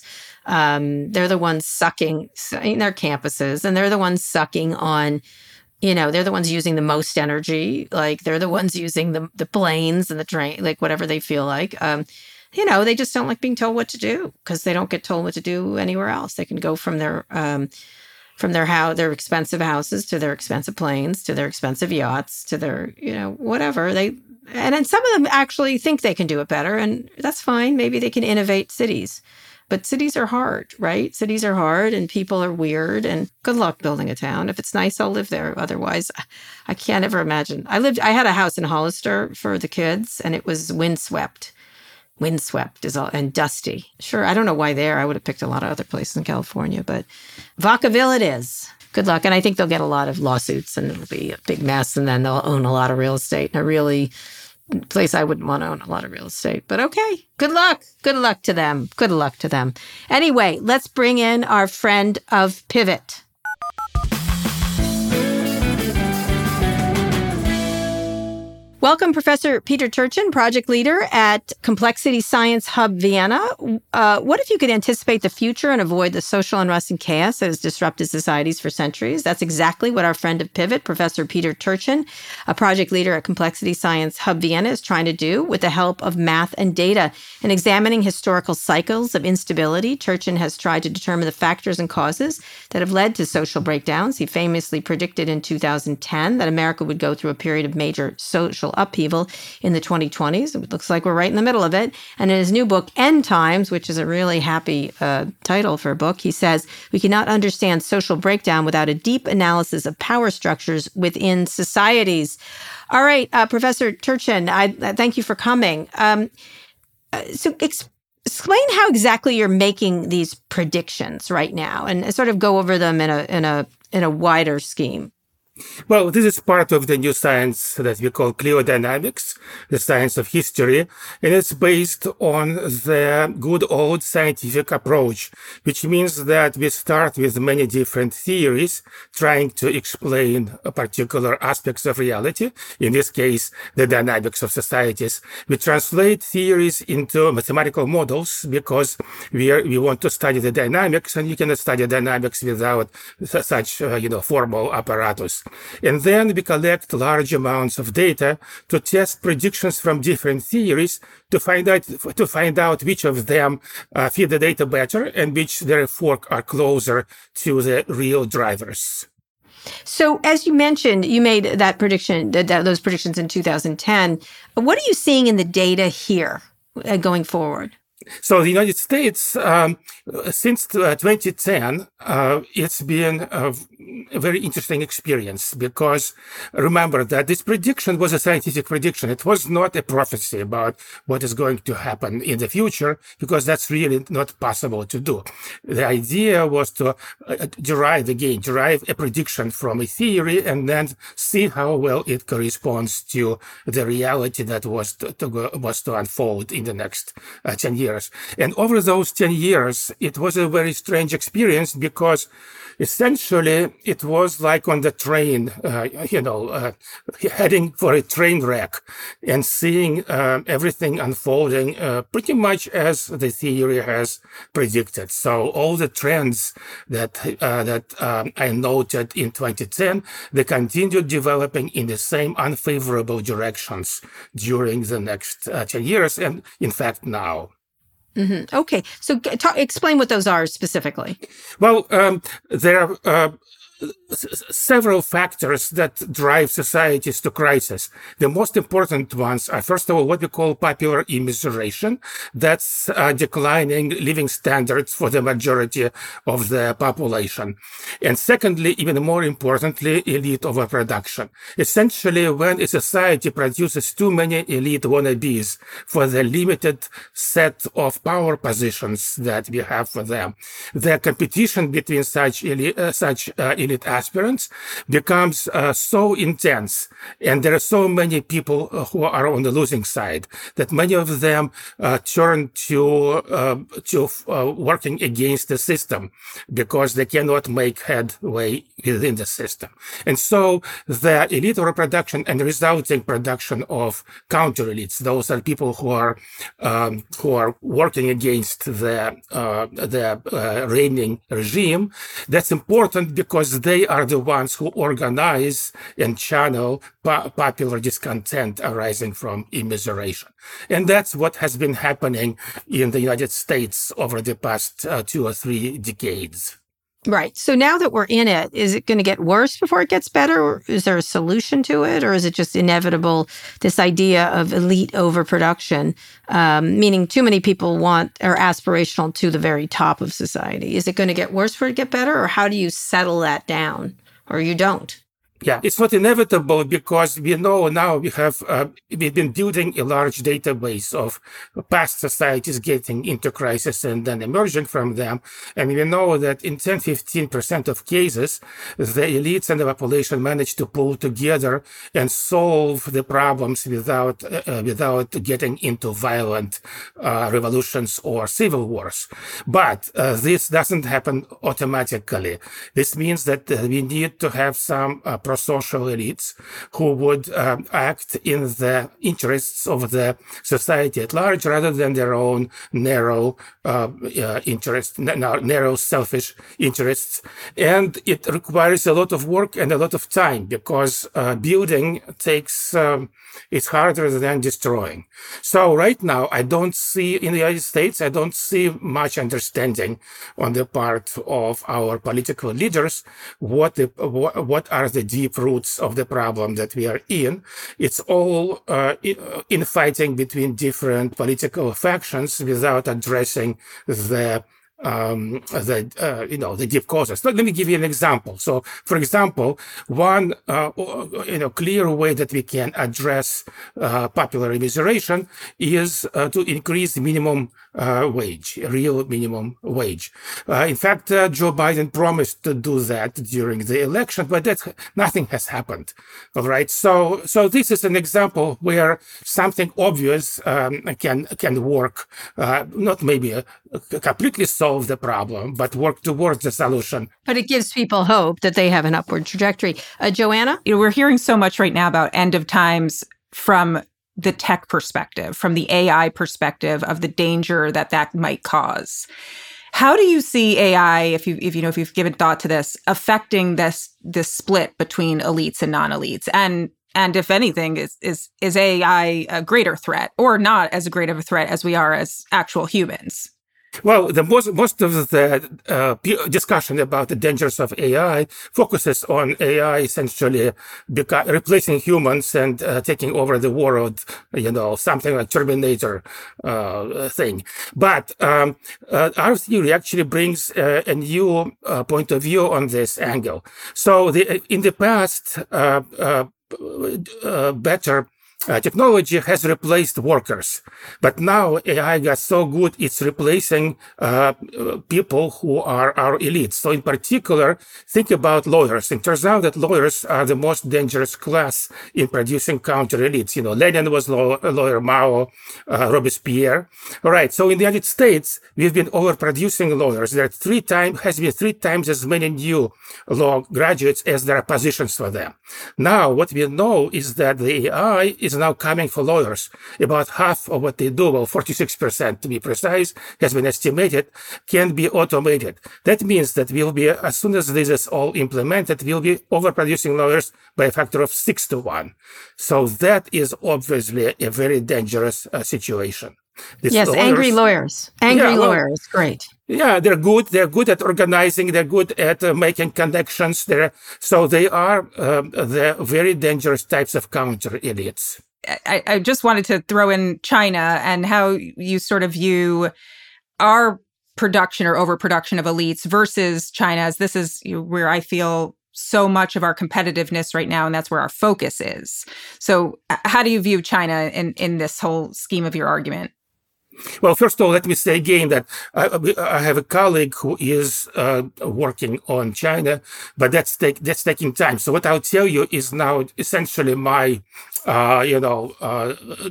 Um, they're the ones sucking in their campuses, and they're the ones sucking on, you know, they're the ones using the most energy. Like, they're the ones using the the planes and the train, like whatever they feel like. Um, You know, they just don't like being told what to do because they don't get told what to do anywhere else. They can go from their um, from their how their expensive houses to their expensive planes to their expensive yachts to their, you know, whatever. They and then some of them actually think they can do it better, and that's fine. Maybe they can innovate cities, but cities are hard, right? Cities are hard, and people are weird. And good luck building a town. If it's nice, I'll live there. Otherwise, I can't ever imagine. I lived. I had a house in Hollister for the kids, and it was windswept. Windswept is all, and dusty. Sure, I don't know why there. I would have picked a lot of other places in California, but Vacaville it is. Good luck. And I think they'll get a lot of lawsuits, and it'll be a big mess, and then they'll own a lot of real estate in a really place I wouldn't want to own a lot of real estate. But okay, good luck. Good luck to them. Good luck to them. Anyway, let's bring in our friend of Pivot. Welcome, Professor Peter Turchin, project leader at Complexity Science Hub Vienna. Uh, what if you could anticipate the future and avoid the social unrest and chaos that has disrupted societies for centuries? That's exactly what our friend of Pivot, Professor Peter Turchin, a project leader at Complexity Science Hub Vienna, is trying to do with the help of math and data. In examining historical cycles of instability, Turchin has tried to determine the factors and causes that have led to social breakdowns. He famously predicted in two thousand ten that America would go through a period of major social upheaval in the twenty twenties. It looks like we're right in the middle of it. And in his new book, End Times, which is a really happy uh, title for a book, he says, we cannot understand social breakdown without a deep analysis of power structures within societies. All right, uh, Professor Turchin, I, I thank you for coming. Um, uh, so ex- explain how exactly you're making these predictions right now, and sort of go over them in a in a in a wider scheme. Well, this is part of the new science that we call cliodynamics, the science of history, and it's based on the good old scientific approach, which means that we start with many different theories trying to explain particular aspects of reality, in this case, the dynamics of societies. We translate theories into mathematical models because we are, we want to study the dynamics, and you cannot study dynamics without such, uh, you know, formal apparatus. And then we collect large amounts of data to test predictions from different theories to find out to find out which of them uh, fit the data better and which therefore are closer to the real drivers. So, as you mentioned, you made that prediction, that, those predictions in two thousand ten. What are you seeing in the data here uh, going forward? So the United States, um, since uh, twenty ten, uh, it's been a, a very interesting experience because remember that this prediction was a scientific prediction. It was not a prophecy about what is going to happen in the future because that's really not possible to do. The idea was to uh, derive, again, derive a prediction from a theory and then see how well it corresponds to the reality that was to, to go, was to unfold in the next uh, ten years. And over those ten years, it was a very strange experience because essentially it was like on the train, uh, you know, uh, heading for a train wreck and seeing uh, everything unfolding uh, pretty much as the theory has predicted. So all the trends that uh, that um, I noted in twenty ten, they continued developing in the same unfavorable directions during the next uh, ten years, and in fact now. Mm-hmm. Okay, so talk, explain what those are specifically. Well, um, there are uh, s- several factors that drive societies to crisis. The most important ones are, first of all, what we call popular immiseration. That's uh, declining living standards for the majority of the population. And secondly, even more importantly, elite overproduction. Essentially, when a society produces too many elite wannabes for the limited set of power positions that we have for them, the competition between such elite, uh, such uh, elite aspirants becomes uh, so intense, and there are so many people uh, who are on the losing side that many of them uh, turn to uh, to uh, working against the system because they cannot make headway within the system. And so the elite reproduction and resulting production of counter elites, those are people who are um, who are working against the uh, the uh, reigning regime. That's important because they are the ones who organize and channel po- popular discontent arising from immiseration. And that's what has been happening in the United States over the past uh, two or three decades. Right. So now that we're in it, is it going to get worse before it gets better? Or is there a solution to it? Or is it just inevitable, this idea of elite overproduction, um, meaning too many people want or aspirational to the very top of society? Is it going to get worse before it get better? Or how do you settle that down? Or you don't? Yeah, it's not inevitable because we know now we have, uh, we've been building a large database of past societies getting into crisis and then emerging from them. And we know that in ten, fifteen percent of cases, the elites and the population manage to pull together and solve the problems without, uh, without getting into violent uh, revolutions or civil wars. But uh, this doesn't happen automatically. This means that uh, we need to have some uh, pro-social elites who would uh, act in the interests of the society at large rather than their own narrow uh, uh, interests, narrow selfish interests. And it requires a lot of work and a lot of time because uh, building takes, um, it's harder than destroying. So right now, I don't see, in the United States, I don't see much understanding on the part of our political leaders what the, what, what are the deep roots of the problem that we are in. It's all uh, infighting between different political factions without addressing the um, the, uh, you know, the deep causes. Let, let me give you an example. So, for example, one, uh, you know, clear way that we can address uh, popular immiseration is uh, to increase minimum uh, wage, real minimum wage. Uh, in fact, uh, Joe Biden promised to do that during the election, but that nothing has happened. All right. So, so this is an example where something obvious um, can can work, uh, not maybe a, a completely solve the problem, but work towards the solution. But it gives people hope that they have an upward trajectory. Uh, Joanna? You know, we're hearing so much right now about end of times from the tech perspective, from the A I perspective of the danger that that might cause. How do you see A I, if you if you know if you've given thought to this, affecting this this split between elites and non-elites? And and if anything, is is is A I a greater threat or not as great of a threat as we are as actual humans? Well, the most most of the uh, discussion about the dangers of A I focuses on A I essentially beca- replacing humans and uh, taking over the world, you know, something like Terminator uh, thing. But um, uh, our theory actually brings uh, a new uh, point of view on this angle. So the, in the past, uh, uh, uh, better Uh, technology has replaced workers, but now A I got so good it's replacing uh, people who are our elites. So in particular, think about lawyers. It turns out that lawyers are the most dangerous class in producing counter-elites. You know, Lenin was law- a lawyer, Mao, uh, Robespierre. All right, so in the United States, we've been overproducing lawyers. There are three times, has been three times as many new law graduates as there are positions for them. Now, what we know is that the A I is now coming for lawyers. About half of what they do, well, forty-six percent to be precise, has been estimated, can be automated. That means that we'll be, as soon as this is all implemented, we'll be overproducing lawyers by a factor of six to one. So that is obviously a very dangerous uh, situation. These yes, lawyers, angry lawyers. Angry yeah, lawyers, well, great. Yeah, they're good. They're good at organizing. They're good at uh, making connections. They're, so they are um, the very dangerous types of counter-elites. I, I just wanted to throw in China and how you sort of view our production or overproduction of elites versus China, as this is where I feel so much of our competitiveness right now, and that's where our focus is. So how do you view China in, in this whole scheme of your argument? Well, first of all, let me say again that I, I have a colleague who is uh, working on China, but that's take, that's taking time. So what I'll tell you is now essentially my, uh, you know, uh,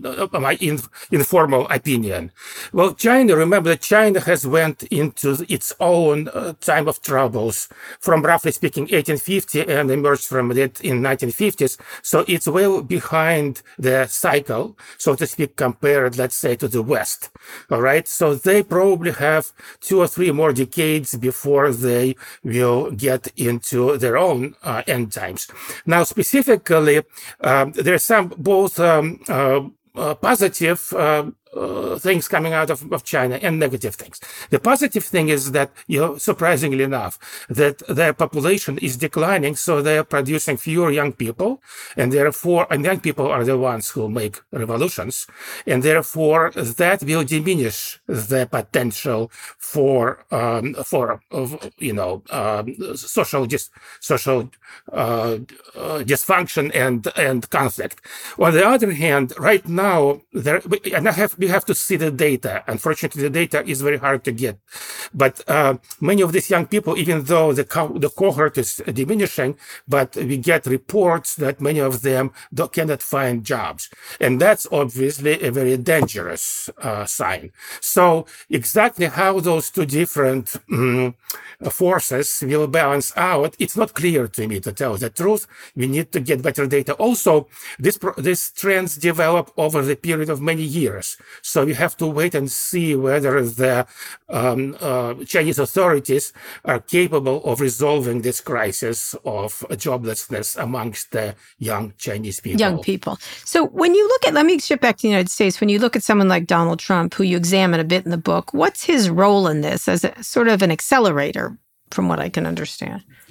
my in, informal opinion. Well, China, remember that China has went into its own uh, time of troubles from, roughly speaking, eighteen fifty and emerged from it in nineteen fifties. So it's well behind the cycle, so to speak, compared, let's say, to the West. All right. So they probably have two or three more decades before they will get into their own uh, end times. Now, specifically, um, there are some both um, uh, uh, positive uh, Uh, things coming out of, of China and negative things. The positive thing is that, you know, surprisingly enough, that their population is declining, so they are producing fewer young people, and therefore, and young people are the ones who make revolutions, and therefore that will diminish the potential for, um, for, uh, you know, um, social, dis- social uh, uh, dysfunction and, and conflict. On the other hand, right now, there, and I have we have to see the data. Unfortunately, the data is very hard to get. But uh, many of these young people, even though the, co- the cohort is diminishing, but we get reports that many of them do- cannot find jobs. And that's obviously a very dangerous uh, sign. So exactly how those two different um, forces will balance out, it's not clear to me, to tell the truth. We need to get better data. Also, this pro- these trends develop over the period of many years. So we have to wait and see whether the um, uh, Chinese authorities are capable of resolving this crisis of joblessness amongst the young Chinese people. Young people. So when you look at, let me shift back to the United States, when you look at someone like Donald Trump, who you examine a bit in the book, what's his role in this as a sort of an accelerator, from what I can understand?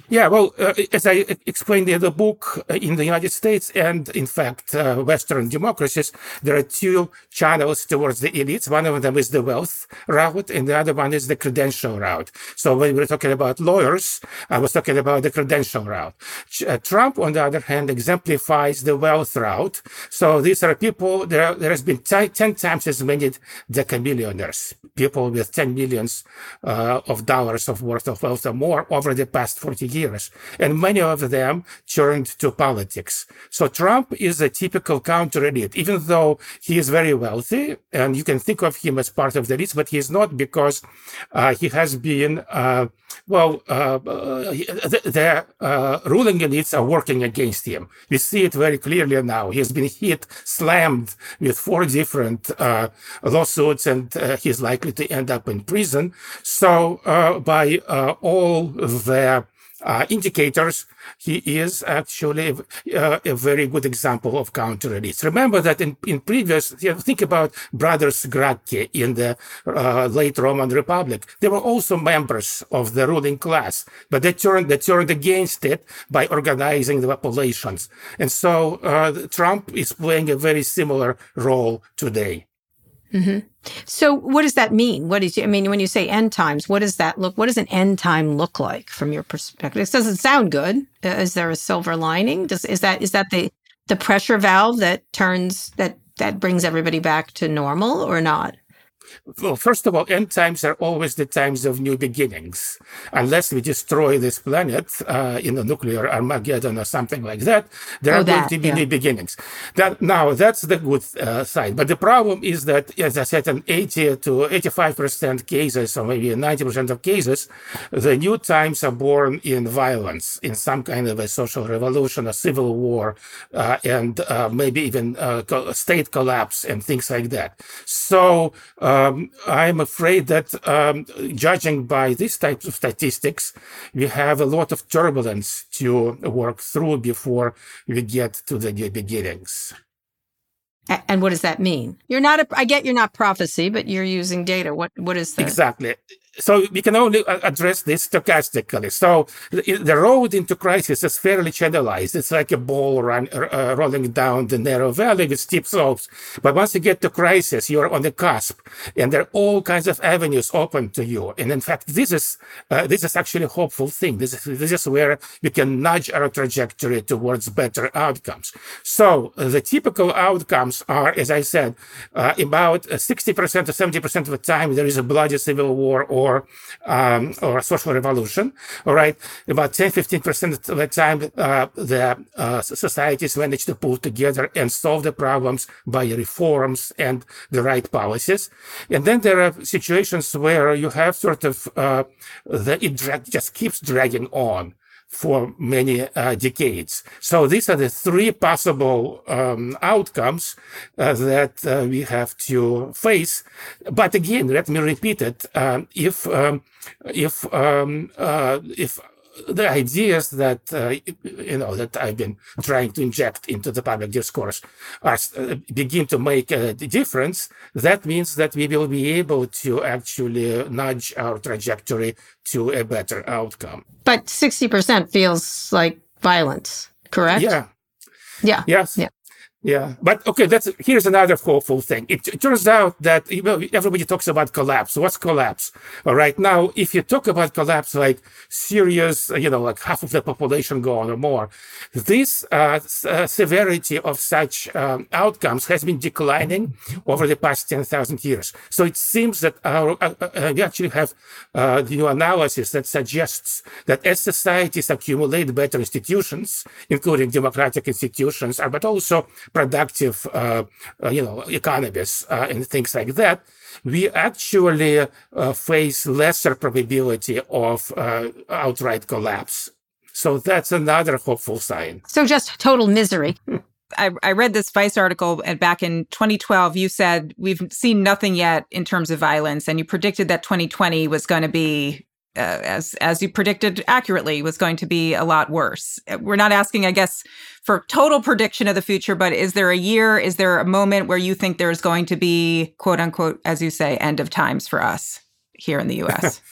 Yeah, well, uh, as I explained in the book, uh, in the United States and, in fact, uh, Western democracies, there are two channels towards the elites. One of them is the wealth route, and the other one is the credential route. So when we were talking about lawyers, I was talking about the credential route. Uh, Trump, on the other hand, exemplifies the wealth route. So these are people, there, there has been t- ten times as many decamillionaires, people with ten millions uh, of dollars of worth of wealth or more over the past forty years. And many of them turned to politics. So Trump is a typical counter-elite, even though he is very wealthy, and you can think of him as part of the elite, but he is not, because uh, he has been, uh, well, uh, the, the uh, ruling elites are working against him. We see it very clearly now. He has been hit, slammed with four different uh, lawsuits, and uh, he's likely to end up in prison. So uh, by uh, all the Uh, indicators, he is actually uh, a very good example of counter-elites. Remember that in, in previous, you know, think about Brothers Gracchi in the uh, late Roman Republic. They were also members of the ruling class, but they turned, they turned against it by organizing the populations. And so uh, Trump is playing a very similar role today. Mm-hmm. So what does that mean? What is, I mean, when you say end times, what does that look, what does an end time look like from your perspective? It doesn't sound good. Uh, is there a silver lining? Does, is that, is that the, the pressure valve that turns, that, that brings everybody back to normal or not? Well, first of all, end times are always the times of new beginnings. Unless we destroy this planet uh, in a nuclear Armageddon or something like that, there oh, are that, going to be yeah. new beginnings. That, now, that's the good uh, side. But the problem is that, as I said, in eighty to eighty-five percent cases, or maybe ninety percent of cases, the new times are born in violence, in some kind of a social revolution, a civil war, uh, and uh, maybe even uh, state collapse and things like that. So, uh, Um, I'm afraid that, um, judging by these types of statistics, we have a lot of turbulence to work through before we get to the new beginnings. And what does that mean? You're not, a, I get you're not prophecy, but you're using data. What, what is that? Exactly. So we can only address this stochastically. So the road into crisis is fairly channelized. It's like a ball run, uh, rolling down the narrow valley with steep slopes. But once you get to crisis, you're on the cusp, and there are all kinds of avenues open to you. And in fact, this is uh, this is actually a hopeful thing. This is this is where we can nudge our trajectory towards better outcomes. So uh, the typical outcomes are, as I said, uh, about sixty percent to seventy percent of the time there is a bloody civil war or or um, or a social revolution. All right, about ten to fifteen percent of the time, uh, the uh, societies manage to pull together and solve the problems by reforms and the right policies. And then there are situations where you have sort of uh, the it dra- just keeps dragging on for many uh, decades. So these are the three possible um, outcomes uh, that uh, we have to face. But again, let me repeat it: um, if um, if um, uh, if the ideas that uh, you know that I've been trying to inject into the public discourse are uh, begin to make a difference, that means that we will be able to actually nudge our trajectory to a better outcome. But sixty percent feels like violence, correct? Yeah. Yeah. Yes. Yeah. Yeah, but okay, that's here's another hopeful thing. It, it turns out that you know, everybody talks about collapse. What's collapse? All right, now, if you talk about collapse like serious, you know, like half of the population gone or more, this uh, uh, severity of such um, outcomes has been declining over the past ten thousand years. So it seems that our, uh, uh, we actually have uh, the new analysis that suggests that as societies accumulate better institutions, including democratic institutions, but also productive, uh, uh, you know, economies uh, and things like that, we actually uh, face lesser probability of uh, outright collapse. So that's another hopeful sign. So just total misery. I, I read this Vice article, and back in twenty twelve, you said we've seen nothing yet in terms of violence, and you predicted that twenty twenty was going to be Uh, as as you predicted accurately, was going to be a lot worse. We're not asking, I guess, for total prediction of the future, but is there a year, is there a moment where you think there's going to be, quote unquote, as you say, end of times for us here in the U S?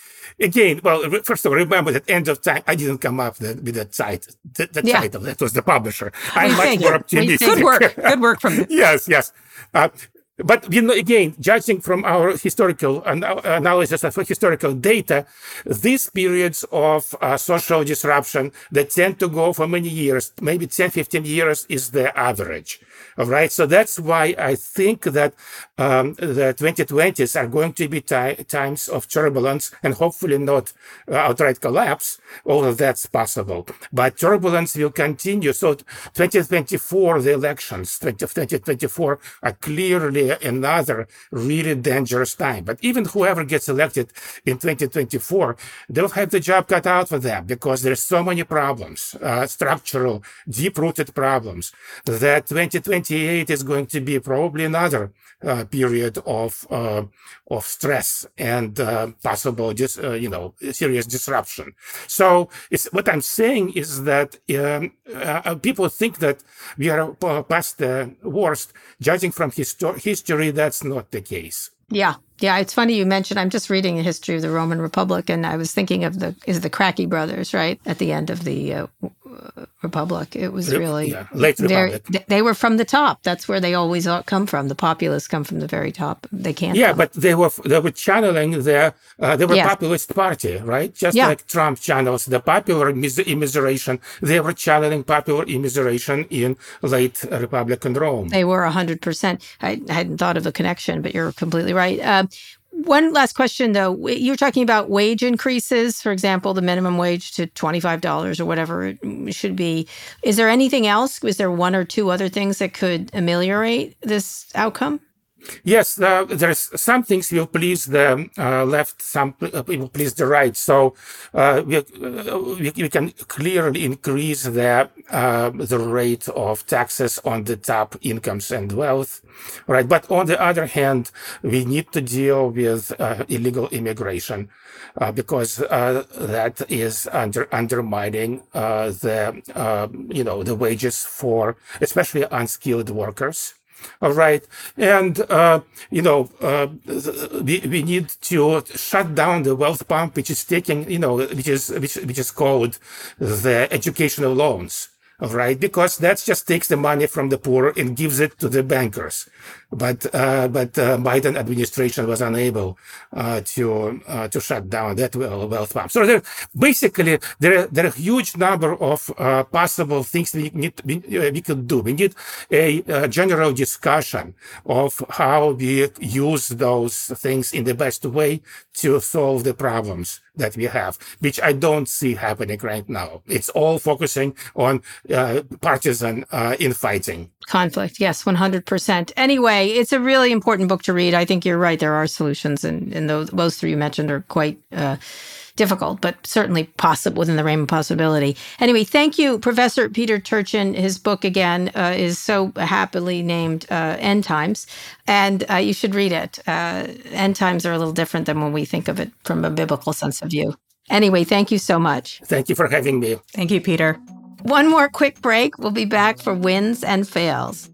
again, well, first of all, remember that End of Time, I didn't come up with, with that title. The, the yeah. title, that was the publisher. I'm we much more optimistic. Good work. Good work from you. Yes, yes. Uh, But, you know, again, judging from our historical an- analysis of historical data, these periods of uh, social disruption that tend to go for many years, maybe ten, fifteen years is the average. All right. So that's why I think that um, the twenty twenties are going to be t- times of turbulence and hopefully not uh, outright collapse. All of that's possible. But turbulence will continue. So twenty twenty-four, the elections, twenty twenty-four are clearly another really dangerous time. But even whoever gets elected in twenty twenty-four, they'll have the job cut out for them because there's so many problems, uh, structural, deep-rooted problems, that twenty twenty-eight is going to be probably another uh, period of uh, of stress and uh, possible, dis- uh, you know, serious disruption. So it's, what I'm saying is that um, uh, people think that we are past the worst. Judging from histo- history, that's not the case. Yeah. Yeah, it's funny you mentioned, I'm just reading a history of the Roman Republic, and I was thinking of the, is the Cracky brothers, right? At the end of the uh, Republic. It was really, yeah, late Republic. Very, they were from the top. That's where they always come from. The populists come from the very top. They can't. Yeah, come. but they were they were channeling their, uh, they were yeah. populist party, right? Just yeah. like Trump channels the popular immiseration, they were channeling popular immiseration in late Republican Rome. They were one hundred percent. I, I hadn't thought of the connection, but you're completely right. Uh, One last question, though. You're talking about wage increases, for example, the minimum wage to twenty-five dollars or whatever it should be. Is there anything else? Was there one or two other things that could ameliorate this outcome? Yes, uh, there's some things will please the uh, left, some will please the right. So uh, we, uh, we we can clearly increase the uh, the rate of taxes on the top incomes and wealth, right? But on the other hand, we need to deal with uh, illegal immigration uh, because uh, that is under undermining uh, the uh, you know the wages for especially unskilled workers. All right. And, uh, you know, uh, we, we need to shut down the wealth pump, which is taking, you know, which is, which, which is called the educational loans. All right. Because that just takes the money from the poor and gives it to the bankers. But, uh, but, uh, Biden administration was unable, uh, to, uh, to shut down that wealth pump. So there, basically, there, there are a huge number of, uh, possible things we need, we, we could do. We need a, a general discussion of how we use those things in the best way to solve the problems that we have, which I don't see happening right now. It's all focusing on, uh, partisan, uh, infighting. Conflict, yes, one hundred percent. Anyway, it's a really important book to read. I think you're right. There are solutions, and, and those, those three you mentioned are quite uh, difficult, but certainly possible within the realm of possibility. Anyway, thank you, Professor Peter Turchin. His book, again, uh, is so happily named uh, End Times, and uh, you should read it. Uh, End Times are a little different than when we think of it from a biblical sense of view. Anyway, thank you so much. Thank you for having me. Thank you, Peter. One more quick break. We'll be back for Wins and Fails.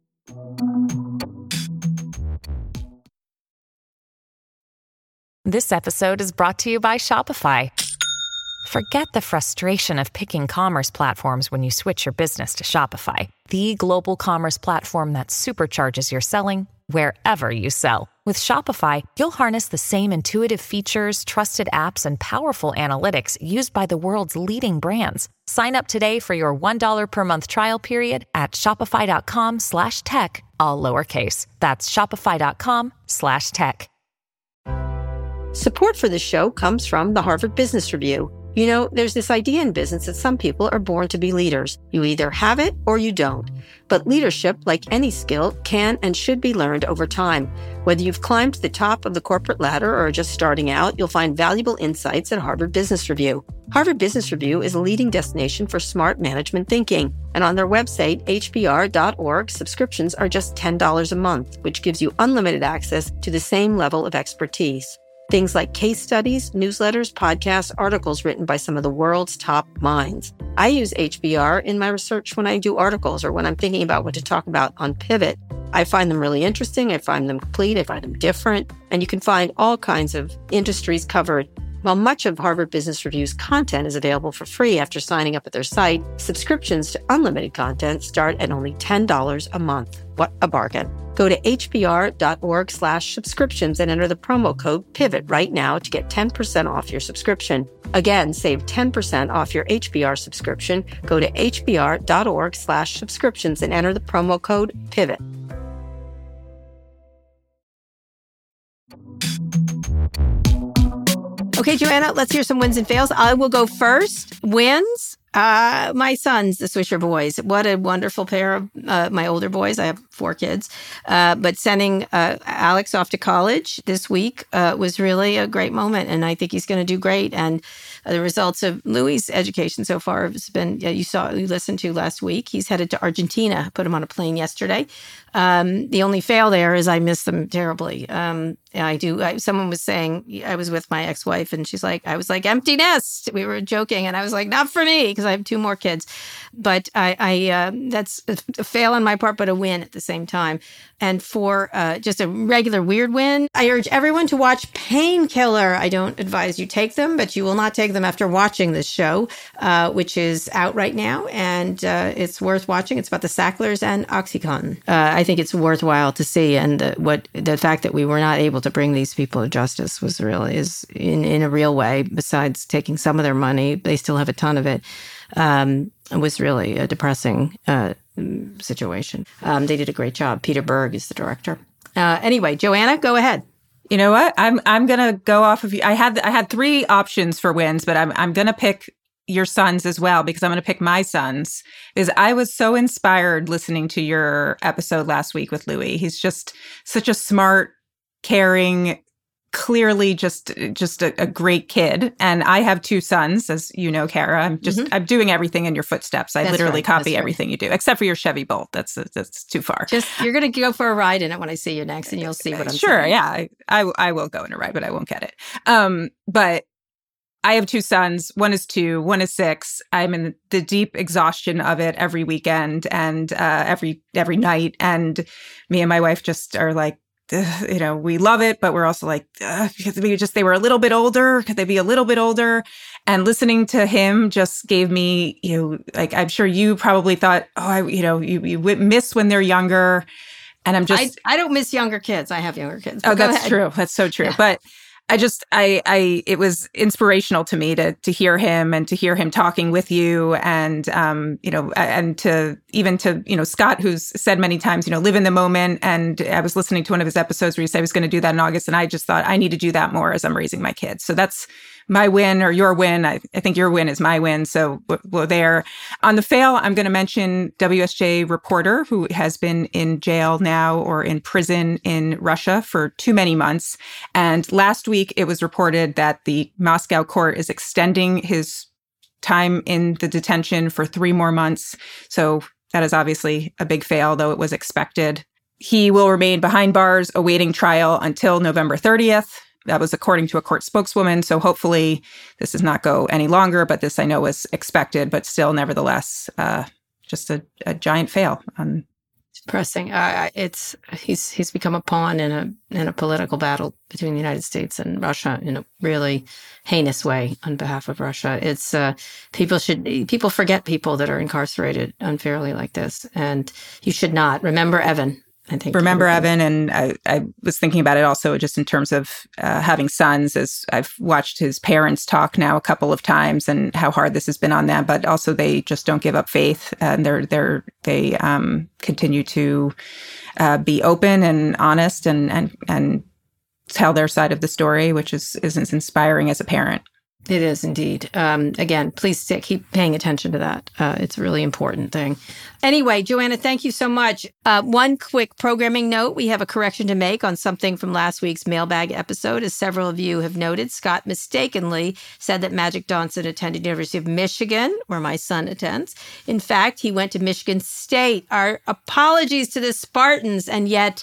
This episode is brought to you by Shopify. Forget the frustration of picking commerce platforms when you switch your business to Shopify, the global commerce platform that supercharges your selling wherever you sell. With Shopify, you'll harness the same intuitive features, trusted apps, and powerful analytics used by the world's leading brands. Sign up today for your one dollar per month trial period at shopify.com slash tech, all lowercase. That's shopify.com slash tech. Support for this show comes from the Harvard Business Review. You know, there's this idea in business that some people are born to be leaders. You either have it or you don't. But leadership, like any skill, can and should be learned over time. Whether you've climbed to the top of the corporate ladder or are just starting out, you'll find valuable insights at Harvard Business Review. Harvard Business Review is a leading destination for smart management thinking. And on their website, H B R dot org, subscriptions are just ten dollars a month, which gives you unlimited access to the same level of expertise. Things like case studies, newsletters, podcasts, articles written by some of the world's top minds. I use H B R in my research when I do articles or when I'm thinking about what to talk about on Pivot. I find them really interesting. I find them complete. I find them different. And you can find all kinds of industries covered. While much of Harvard Business Review's content is available for free after signing up at their site, subscriptions to unlimited content start at only ten dollars a month. What a bargain. Go to hbr.org slash subscriptions and enter the promo code PIVOT right now to get ten percent off your subscription. Again, save ten percent off your H B R subscription. Go to hbr.org slash subscriptions and enter the promo code PIVOT. Okay, Joanna, let's hear some wins and fails. I will go first. Wins. Uh, my sons, the Swisher boys. What a wonderful pair of uh, my older boys. I have four kids. Uh, but sending uh, Alex off to college this week uh, was really a great moment. And I think he's going to do great. And uh, the results of Louis' education so far has been, yeah, you saw, you listened to last week. He's headed to Argentina. I put him on a plane yesterday. Um, the only fail there is I miss them terribly. Um, I do. I, someone was saying, I was with my ex-wife and she's like, I was like, empty nest. We were joking. And I was like, not for me, because I have two more kids. But I, I uh, that's a fail on my part, but a win at the same time. And for uh, just a regular weird win, I urge everyone to watch Painkiller. I don't advise you take them, but you will not take them after watching this show, uh, which is out right now. And uh, it's worth watching. It's about the Sacklers and OxyContin. Uh, I think it's worthwhile to see. And the, what the fact that we were not able to bring these people to justice was really, is in, in a real way, besides taking some of their money, they still have a ton of it. Um, it was really a depressing uh, situation. Um, they did a great job. Peter Berg is the director. Uh, anyway, Joanna, go ahead. You know what? I'm I'm gonna go off of you. I had I had three options for wins, but I'm I'm gonna pick your sons as well, because I'm gonna pick my sons. Is I was so inspired listening to your episode last week with Louis. He's just such a smart, caring, clearly just just a, a great kid. And I have two sons, as you know, Kara. I'm just mm-hmm. I'm doing everything in your footsteps. I that's literally right, copy right. everything you do, except for your Chevy Bolt. That's that's too far. Just you're gonna go for a ride in it when I see you next, and you'll see what I'm sure. saying. Yeah, I, I I will go in a ride, but I won't get it. Um, but I have two sons. One is two, one is six. I'm in the deep exhaustion of it every weekend and uh, every every night. And me and my wife just are like, you know, we love it, but we're also like, because maybe just they were a little bit older. Could they be a little bit older? And listening to him just gave me, you know, like I'm sure you probably thought, oh, I, you know, you, you miss when they're younger. And I'm just, I, I don't miss younger kids. I have younger kids. Oh, that's ahead. True. That's so true. Yeah. But I just, I, I, it was inspirational to me to to hear him and to hear him talking with you, and um, you know, and to even to you know Scott, who's said many times, you know, live in the moment. And I was listening to one of his episodes where he said he was going to do that in August, and I just thought I need to do that more as I'm raising my kids. So that's my win, or your win. I, I think your win is my win. So we're there. On the fail, I'm going to mention W S J reporter who has been in jail now, or in prison in Russia for too many months. And last week, it was reported that the Moscow court is extending his time in the detention for three more months. So that is obviously a big fail, though it was expected. He will remain behind bars awaiting trial until November thirtieth. That was according to a court spokeswoman. So hopefully this does not go any longer, but this I know was expected, but still nevertheless, uh, just a, a giant fail. Um, Depressing. Uh, it's he's he's become a pawn in a in a political battle between the United States and Russia in a really heinous way on behalf of Russia. It's uh, people should people forget people that are incarcerated unfairly like this, and you should not. Remember Evan. I think Remember Evan, and I, I was thinking about it also just in terms of uh, having sons, as I've watched his parents talk now a couple of times and how hard this has been on them, but also they just don't give up faith, and they're they're they um, continue to uh, be open and honest and and and tell their side of the story, which is is inspiring as a parent. It is indeed. Um, again, please stay, keep paying attention to that. Uh, it's a really important thing. Anyway, Joanna, thank you so much. Uh, one quick programming note. We have a correction to make on something from last week's mailbag episode. As several of you have noted, Scott mistakenly said that Magic Johnson attended University of Michigan, where my son attends. In fact, he went to Michigan State. Our apologies to the Spartans, and yet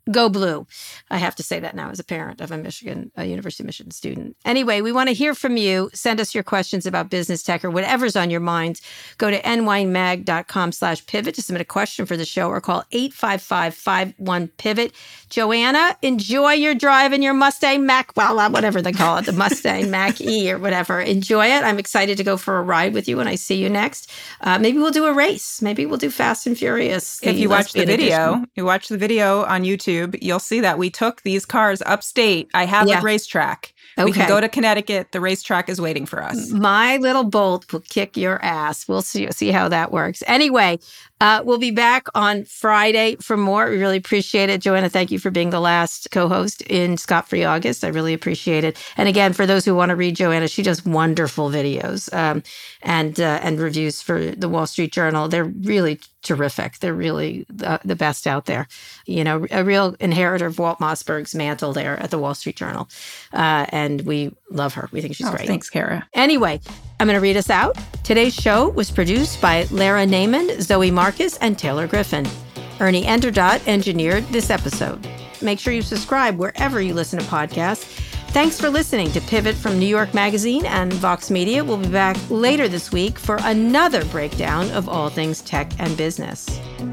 Go Blue. I have to say that now as a parent of a Michigan, a University of Michigan student. Anyway, we want to hear from you. Send us your questions about business tech or whatever's on your mind. Go to nymag.com slash pivot to submit a question for the show or call eight five five, five one, pivot. Joanna, enjoy your drive in your Mustang Mach, well, whatever they call it, the Mustang Mach-E or whatever. Enjoy it. I'm excited to go for a ride with you when I see you next. Uh, maybe we'll do a race. Maybe we'll do Fast and Furious. If you watch the video, edition. you watch the video on YouTube, you'll see that we took these cars upstate. I have Yeah. a racetrack. Okay. We can go to Connecticut. The racetrack is waiting for us. My little Bolt will kick your ass. We'll see see how that works. Anyway, uh, we'll be back on Friday for more. We really appreciate it. Joanna, thank you for being the last co-host in Scot-Free August. I really appreciate it. And again, for those who want to read Joanna, she does wonderful videos um, and uh, and reviews for the Wall Street Journal. They're really terrific. They're really the, the best out there. You know, a real inheritor of Walt Mossberg's mantle there at the Wall Street Journal. Uh, and we love her. We think she's Oh, great. thanks, Kara. Anyway, I'm going to read us out. Today's show was produced by Lara Naiman, Zoe Marcus, and Taylor Griffin. Ernie Enderdatt engineered this episode. Make sure you subscribe wherever you listen to podcasts. Thanks for listening to Pivot from New York Magazine and Vox Media. We'll be back later this week for another breakdown of all things tech and business.